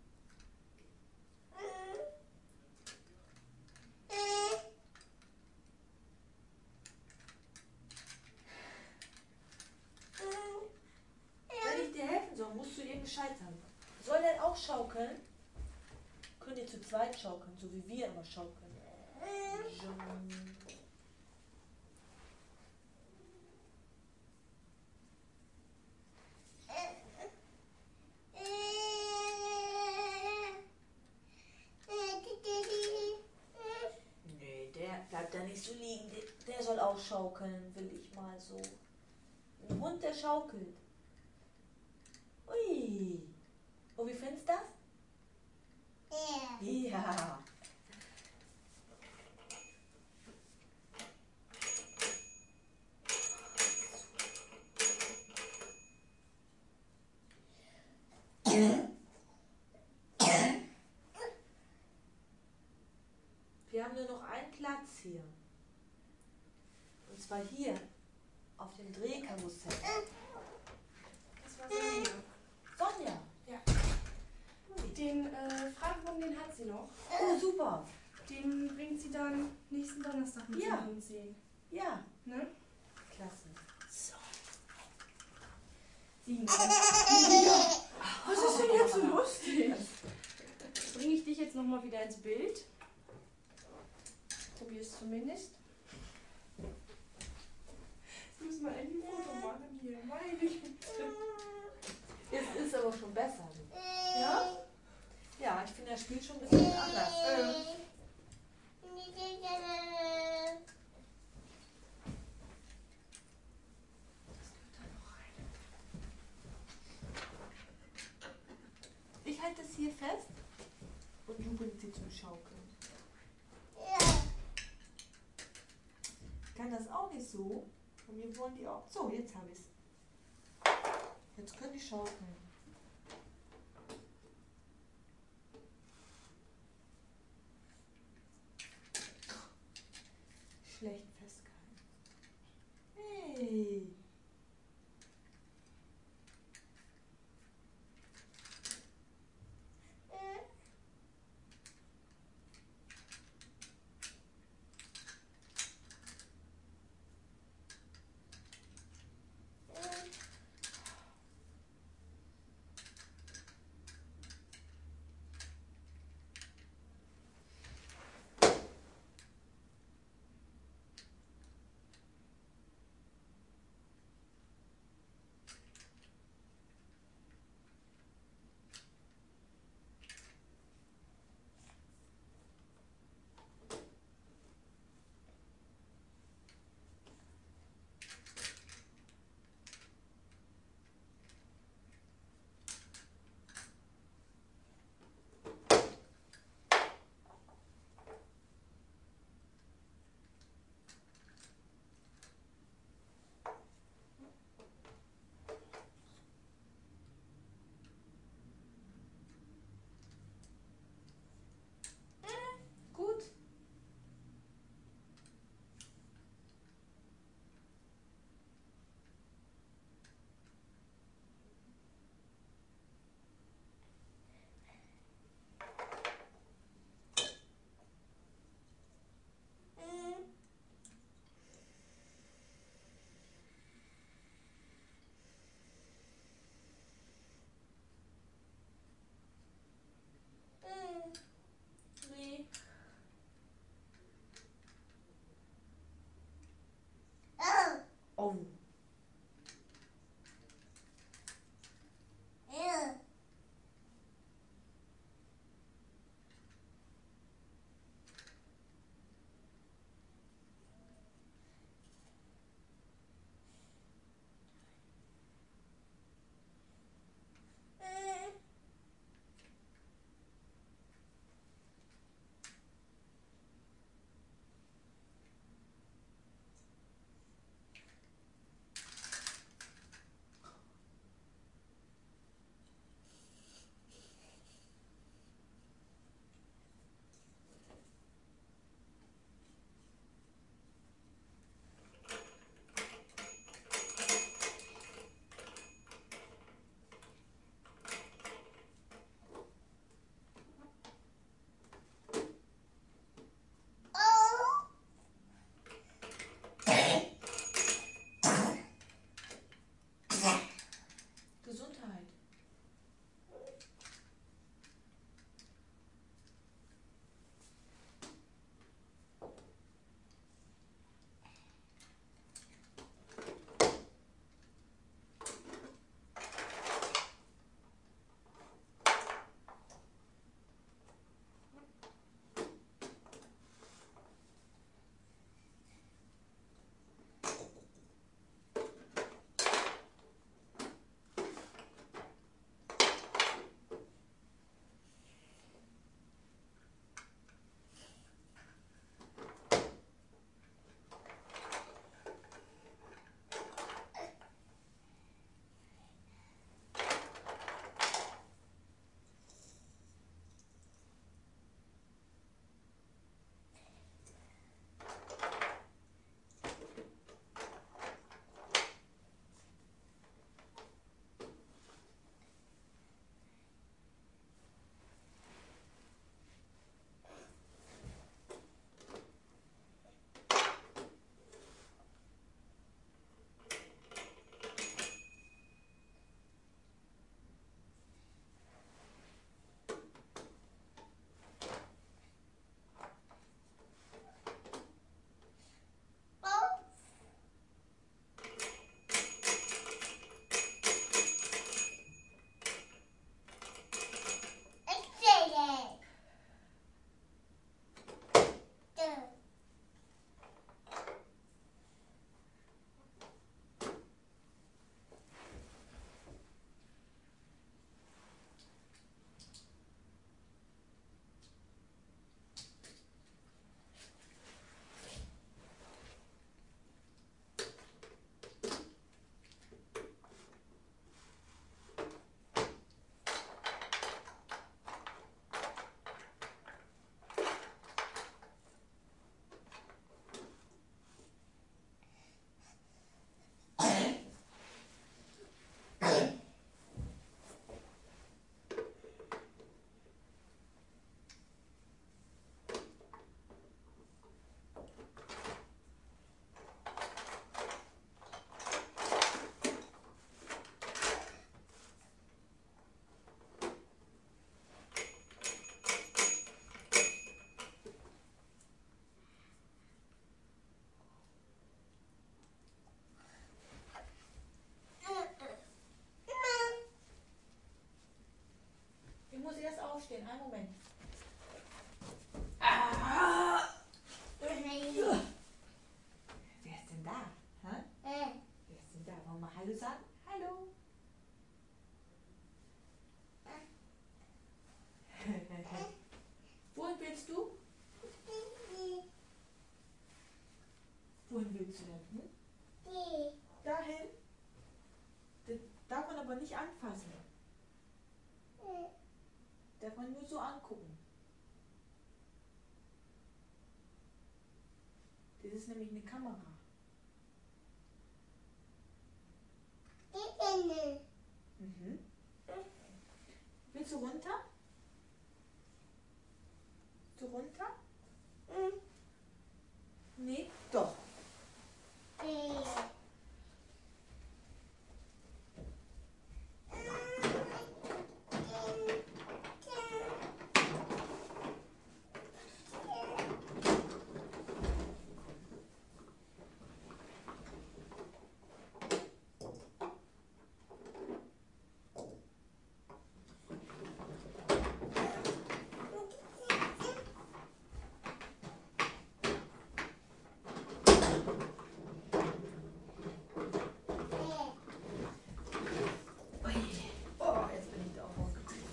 Speaker 1: Wenn ich dir helfen soll, musst du ihr Bescheid sagen. Soll der auch schaukeln? Könnt ihr zu zweit schaukeln, so wie wir immer schaukeln. Nee, der bleibt da nicht so liegen. Der, der soll auch schaukeln, will ich mal so. Ein Hund, der schaukelt. Ui. Und wie findest du das? Ja. Wir haben nur noch einen Platz hier. Und zwar hier, auf dem Drehkarussell.
Speaker 2: Das war Sonja.
Speaker 1: Sonja.
Speaker 2: Ja. Den äh, Fragebogen, den hat sie noch.
Speaker 1: Oh, super.
Speaker 2: Den bringt sie dann nächsten Donnerstag mit
Speaker 1: Ja.
Speaker 2: zu uns sehen.
Speaker 1: Ja.
Speaker 2: Ne?
Speaker 1: Klasse. So.
Speaker 2: Sieben. Ja. Was ist denn jetzt so lustig? Bringe ich dich jetzt nochmal wieder ins Bild? Probier es zumindest. Jetzt müssen wir endlich ein Foto machen hier. Meine Güte.
Speaker 1: Es ist aber schon besser.
Speaker 2: Ja?
Speaker 1: Ja, ich finde das Spiel schon ein bisschen anders.
Speaker 2: Äh.
Speaker 1: Ich halte es hier fest und du bringst sie zum Schaukeln. Ich kann das auch nicht so. Und wir wollen die auch. So, jetzt habe ich es. Jetzt können die schaukeln. Schlecht festgehalten. Hey. aufstehen. Einen Moment. Ah. Wer ist denn da? Hä? Wer ist denn da? Wollen wir mal Hallo sagen? Hallo. Wohin willst du? Wohin willst du denn? Hm? Dahin? Das darf man aber nicht anfassen. Darf man nur so angucken. Das ist nämlich eine Kamera. Mhm. Willst du runter? Willst du runter? Nee, doch. Oh, jetzt bin ich da auch rausgekommen.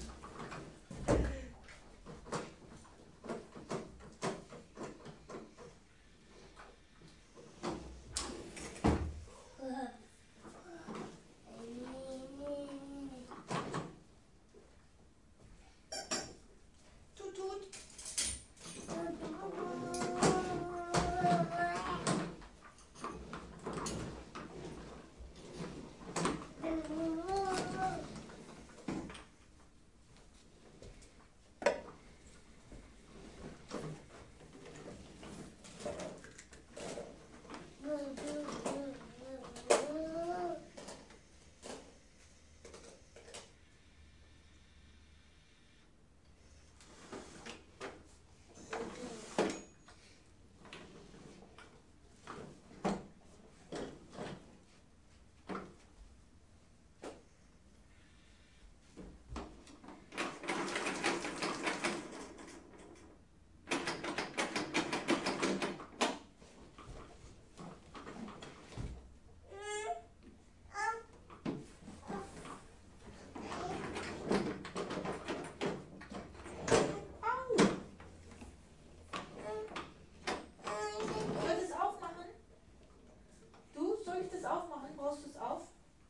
Speaker 1: Tut, tut. Soll ich das aufmachen? Du, soll ich das aufmachen? Brauchst du es auf?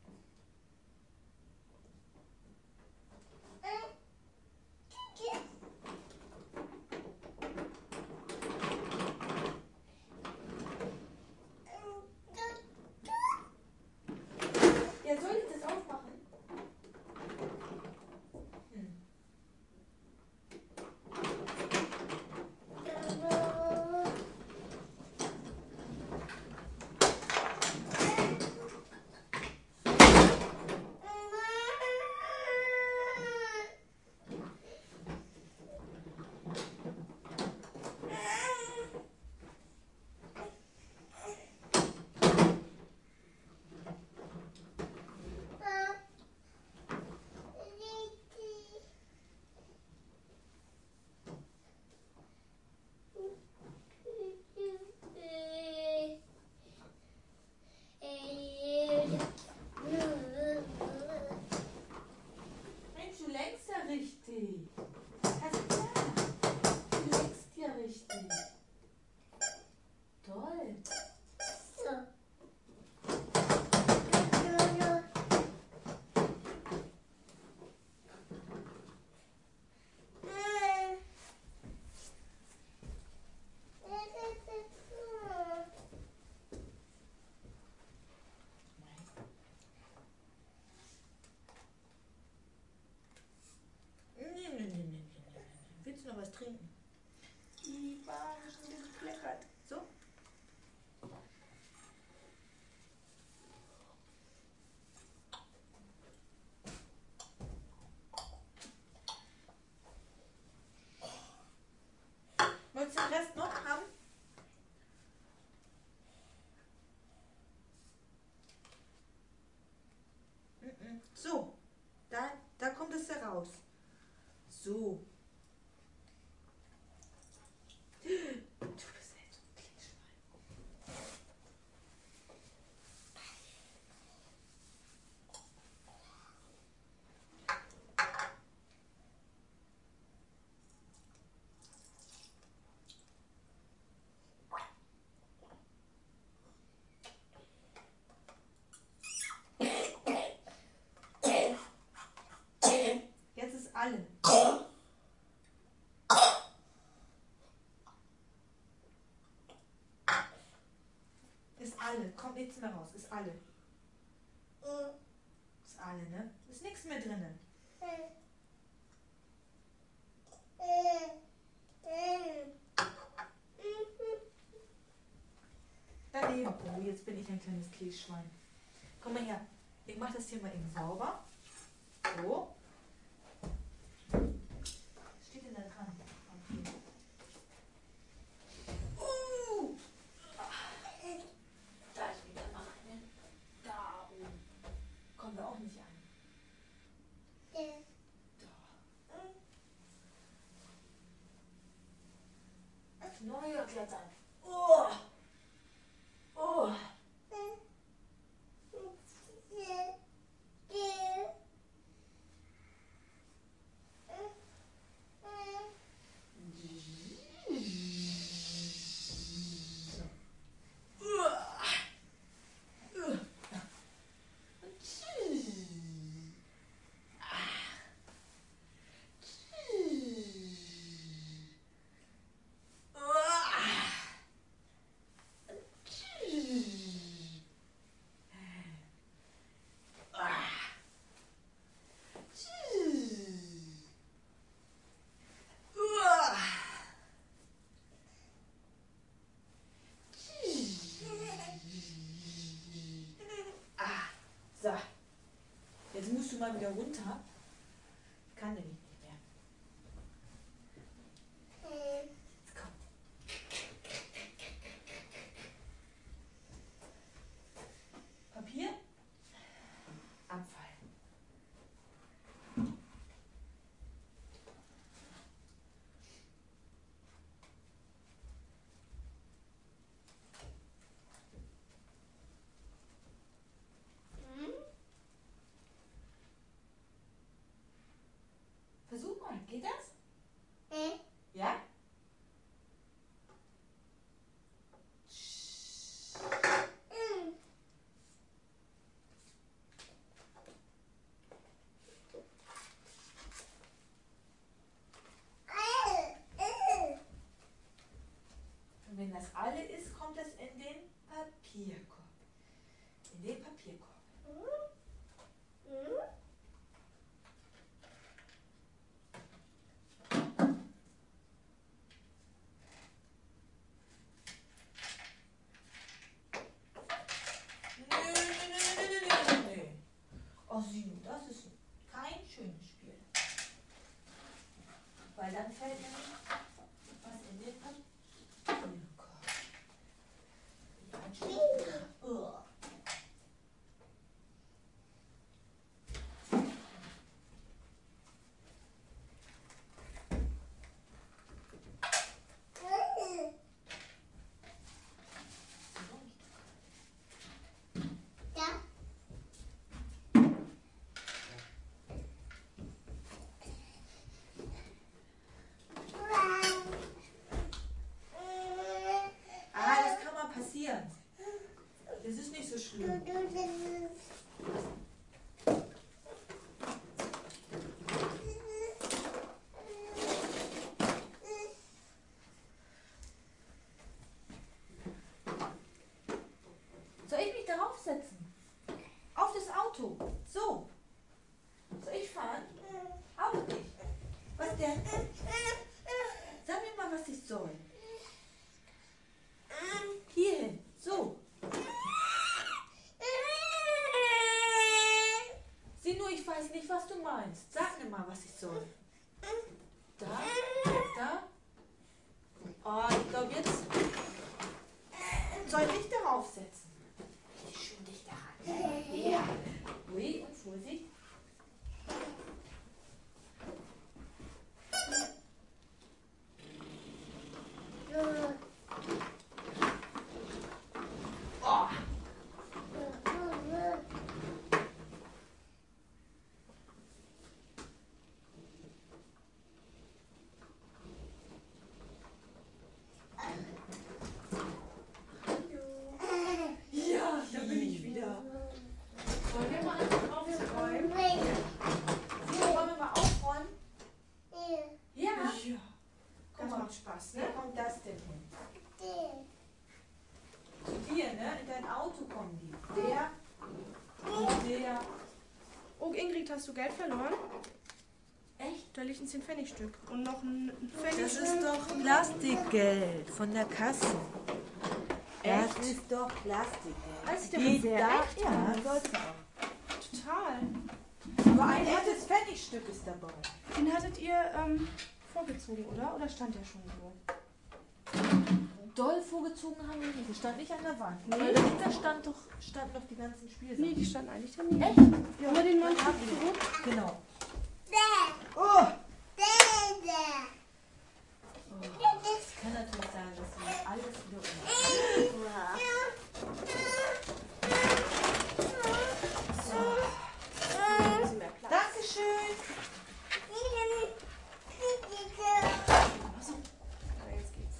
Speaker 1: Ja, soll ich das aufmachen? Hm. Mensch, du lenkst ja richtig. Hast du ja. Du lenkst ja richtig. Toll. Nee, nee, nee, nee, nee, nee. Willst du noch was trinken? Die war schon gekleckert. So? Wolltest du den Rest noch haben? So, da, da kommt es heraus. So. alle. Ist alle. Kommt nichts mehr raus. Ist alle. Ist alle, ne? Ist nichts mehr drinnen. Daneben. Oh, jetzt bin ich ein kleines Kässchwein. Komm mal her. Ich mache das hier mal eben sauber. So. Was steht denn da dran? Okay. Uh. Da ist wieder noch eine. Da oben. Kommen wir auch nicht an. Da. Neue klettern. Oh. Oh. So, jetzt musst du mal wieder runter. Ich kann nämlich nicht mehr. Jetzt komm. Papier? Abfall. Versuch mal, geht das? Hm? Ja? Hm. Und wenn das alle ist, kommt es in den Papierkorb. In den Papierkorb. Hm? Hm? Oh, Sino, das ist kein schönes Spiel. Weil dann fällt nämlich was in den Papierkorb. Ja, oh. Das ist nicht so schlimm. Soll ich mich darauf setzen? Auf das Auto. So. Soll ich fahren? Auch nicht. Was denn? Sag mir mal, was ich soll. Hierhin. So. Sieh nur, ich weiß nicht, was du meinst. Sag mir mal, was ich soll. Da, da. Oh, ich glaube jetzt soll ich dich darauf setzen. Richtig schön dicht daran. Ja. Ui, und Vorsicht.
Speaker 2: Ingrid, hast du Geld verloren?
Speaker 1: Echt?
Speaker 2: Da liegt ein zehn Pfennig Stück. Und noch ein Pfennig.
Speaker 1: Das ist doch Plastikgeld von der Kasse.
Speaker 2: Echt?
Speaker 1: Das ist doch Plastikgeld.
Speaker 2: Das ist doch
Speaker 1: Geht
Speaker 2: sehr
Speaker 1: da?
Speaker 2: echt,
Speaker 1: Ja,
Speaker 2: ja.
Speaker 1: sollte auch.
Speaker 2: Total.
Speaker 1: Aber ein echtes Pfennigstück ist dabei.
Speaker 2: Den hattet ihr ähm, vorgezogen, oder? Oder stand der schon so?
Speaker 1: Doll vorgezogen haben wir nicht. Das stand nicht an der Wand.
Speaker 2: Nee.
Speaker 1: Weil dahinter stand doch, standen doch die ganzen Spielsachen.
Speaker 2: Nee, die standen eigentlich daneben.
Speaker 1: Echt?
Speaker 2: Ja, aber den Mann
Speaker 1: haben
Speaker 2: zurück.
Speaker 1: wir. Genau. Oh! Es kann natürlich sein, dass wir alles wieder um.
Speaker 2: Ein bisschen mehr Platz.
Speaker 1: Dankeschön!
Speaker 2: Achso. Ja, jetzt geht's.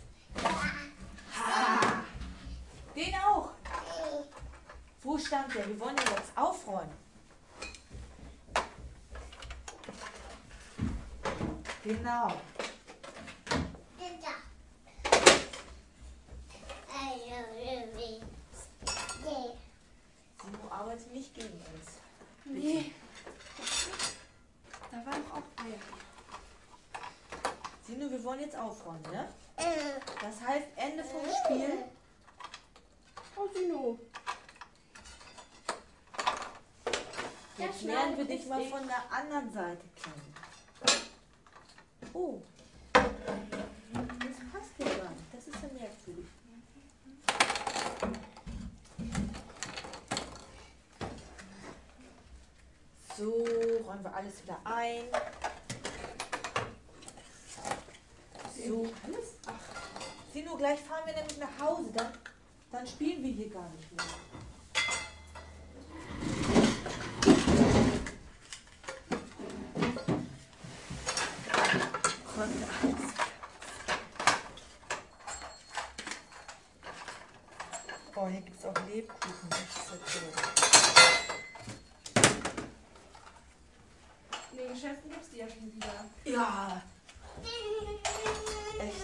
Speaker 1: Den auch! Wo stand der? Wir wollen den jetzt aufräumen. Genau. Simo arbeitet nicht gegen uns.
Speaker 2: Nee. Da waren doch auch Eier.
Speaker 1: Sino, wir wollen jetzt aufräumen, ne? Das heißt Ende vom Spiel.
Speaker 2: Oh, Sino.
Speaker 1: Jetzt lernen wir dich mal von der anderen Seite kennen. Oh. Das passt ja gar nicht. Das ist ja merkwürdig. So, räumen wir alles wieder ein. So. Sino, gleich fahren wir nämlich nach Hause. Dann, dann spielen wir hier gar nicht mehr. Oh, hier gibt es auch Lebkuchen. Das ist ja toll.
Speaker 2: In den Geschäften gibt's die ja schon wieder.
Speaker 1: Ja. Echt?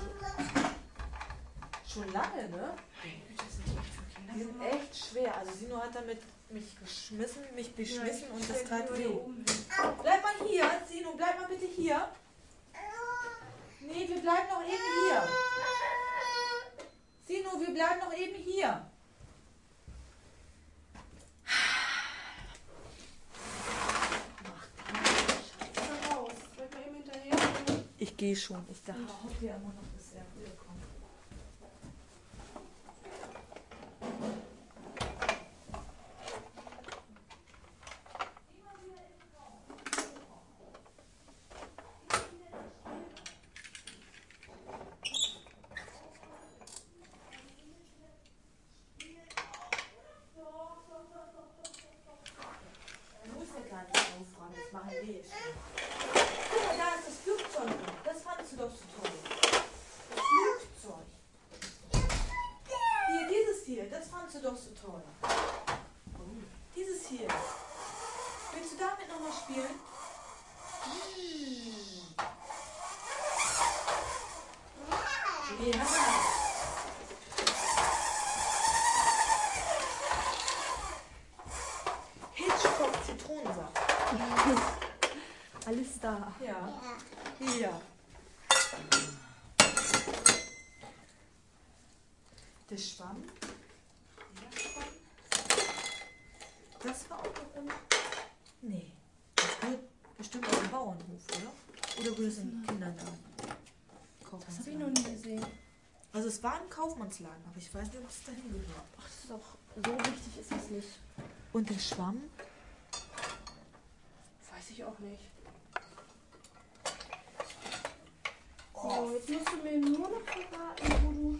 Speaker 1: Schon lange, ne? Die sind echt schwer. Also Sino hat damit mich geschmissen, mich beschmissen und das tat weh. Bleib mal hier, Sino, bleib mal bitte hier. Nee, wir bleiben noch eben hier. Sino, wir bleiben noch eben hier. Ich gehe schon. Ich dachte, ich hoffe ja immer noch, dass er wiederkommt. Er muss ja gar nicht aufräumen, das machen wir jetzt schon. Guck mal, da ist das Flugzeug. Das fandst du doch so toll. Das Flugzeug. Hier, dieses hier, das fandst du doch so toll. Dieses hier. Willst du damit nochmal spielen? Hm. Ja. Hitchcock Zitronensaft.
Speaker 2: Alles da.
Speaker 1: Ja. Ja. Der Schwamm. Der Schwamm. Das war auch noch im. Nee. Das gehört bestimmt auf dem Bauernhof, oder? Oder gehört es in Kinderladen?
Speaker 2: Das habe ich noch nie gesehen.
Speaker 1: Also es war ein Kaufmannsladen, aber ich weiß nicht, ob es dahin gehört.
Speaker 2: Ach, das ist doch so wichtig ist das nicht.
Speaker 1: Und der Schwamm?
Speaker 2: Weiß ich auch nicht. So, jetzt musst du mir nur noch verraten, wo du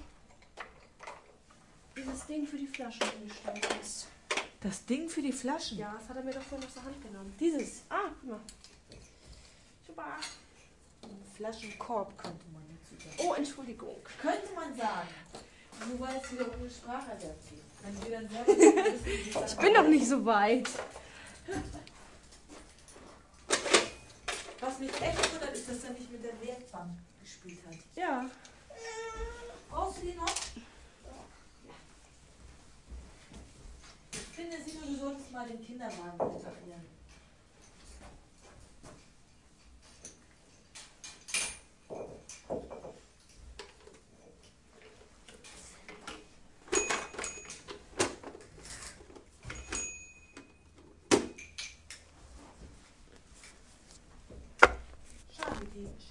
Speaker 2: dieses Ding für die Flaschen hingestellt hast.
Speaker 1: Das Ding für die Flaschen?
Speaker 2: Ja, das hat er mir doch vorhin aus der Hand genommen.
Speaker 1: Dieses.
Speaker 2: Ah, guck mal. Super.
Speaker 1: Ein Flaschenkorb könnte man dazu sagen.
Speaker 2: Oh, Entschuldigung.
Speaker 1: Könnte man sagen. Nur weil es wieder ohne Spracherwerb geht. Wenn wir dann selber wissen, wie es
Speaker 2: Ich bin noch nicht so weit.
Speaker 1: Was mich echt wundert, ist, dass er nicht mit der Werkbank gespielt hat.
Speaker 2: Ja.
Speaker 1: Brauchst du die noch? Ich finde, Simon, du solltest mal den Kinderwagen reparieren.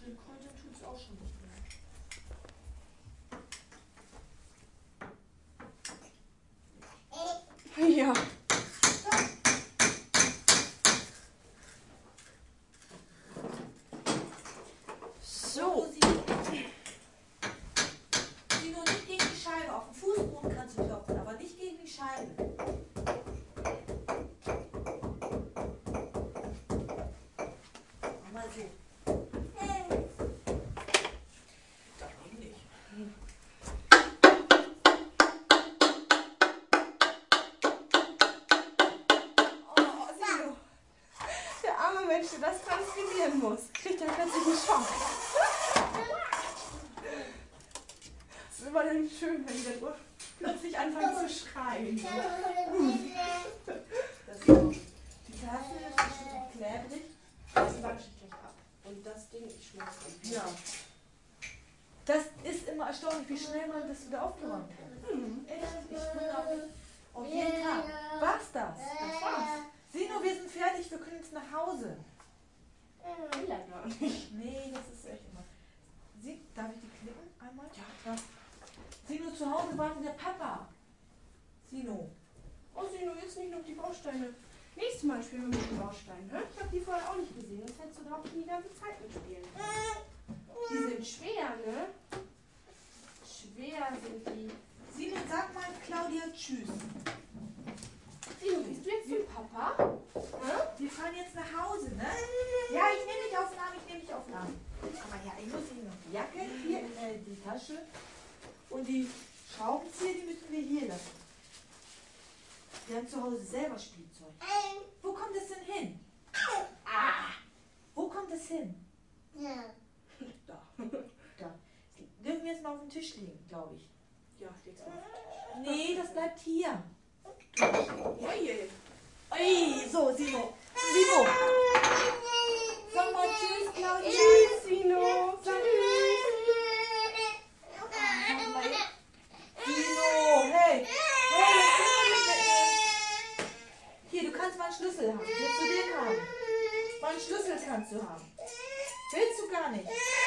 Speaker 2: Den Kräutern tut es auch schon nicht mehr. Ja.
Speaker 1: So. Sino, nicht gegen die Scheibe. Auf dem Fußboden kannst du klopfen, aber nicht gegen die Scheibe. Mach mal so. Doch eben nicht.
Speaker 2: Oh, Sino. Der arme Mensch, der das transkribieren muss, kriegt ja plötzlich einen Schock. Es ist immer dann schön, wenn die dann plötzlich anfangen zu schreien.
Speaker 1: Das ist auch. Die Tafel ist bestimmt auch klebrig.
Speaker 2: Das wasche ich gleich ab. Und das Ding, ich schmeiß es.
Speaker 1: Ja. Das ist immer erstaunlich, wie schnell man das wieder aufgeräumt hat.
Speaker 2: Mhm.
Speaker 1: Echt? Ich wundere mich. Auf jeden Tag. War's das?
Speaker 2: Das war's.
Speaker 1: Sino, wir sind fertig, wir können jetzt nach Hause.
Speaker 2: Will er gar nicht.
Speaker 1: Nee, das ist echt immer. Sie, darf ich die klicken einmal?
Speaker 2: Ja.
Speaker 1: Ja. Sino, zu Hause wartet der Papa. Sino.
Speaker 2: Oh, Sino, jetzt nicht noch die Bausteine. Nächstes Mal spielen wir mit den Bausteinen. Hä? Ich habe die vorher auch nicht gesehen. Das hättest du doch die ganze Zeit mitspielen können. Die sind schwer, ne? Schwer sind die.
Speaker 1: Sino, sag mal Claudia Tschüss.
Speaker 2: Sino, bist du jetzt zum Papa? Hä?
Speaker 1: Wir fahren jetzt nach Hause, ne? Ja, ich nehme dich aufnahmen, ich nehme dich aufnahmen. Aber ja, ich muss Ihnen noch die Jacke hier in äh, die Tasche und die Schraubenzieher, die müssen wir hier lassen. Wir haben zu Hause selber Spielzeug. Wo kommt das denn hin? Ah! Wo kommt das hin?
Speaker 3: Ja.
Speaker 1: Da. Da. Dürfen wir jetzt mal auf den Tisch legen, glaube ich.
Speaker 2: Ja, leg's mal.
Speaker 1: Nee, das bleibt hier.
Speaker 2: Oje.
Speaker 1: Ui, so, Sino. Sino. Sag mal Tschüss, Claudia.
Speaker 2: Tschüss, Sino.
Speaker 1: Sag
Speaker 2: Tschüss.
Speaker 1: Sag mal, Sino, hey. Hey, das können wir nicht mitnehmen. Hier, du kannst mal einen Schlüssel haben. Willst du den haben? Mal einen Schlüssel kannst du haben. Willst du gar nicht?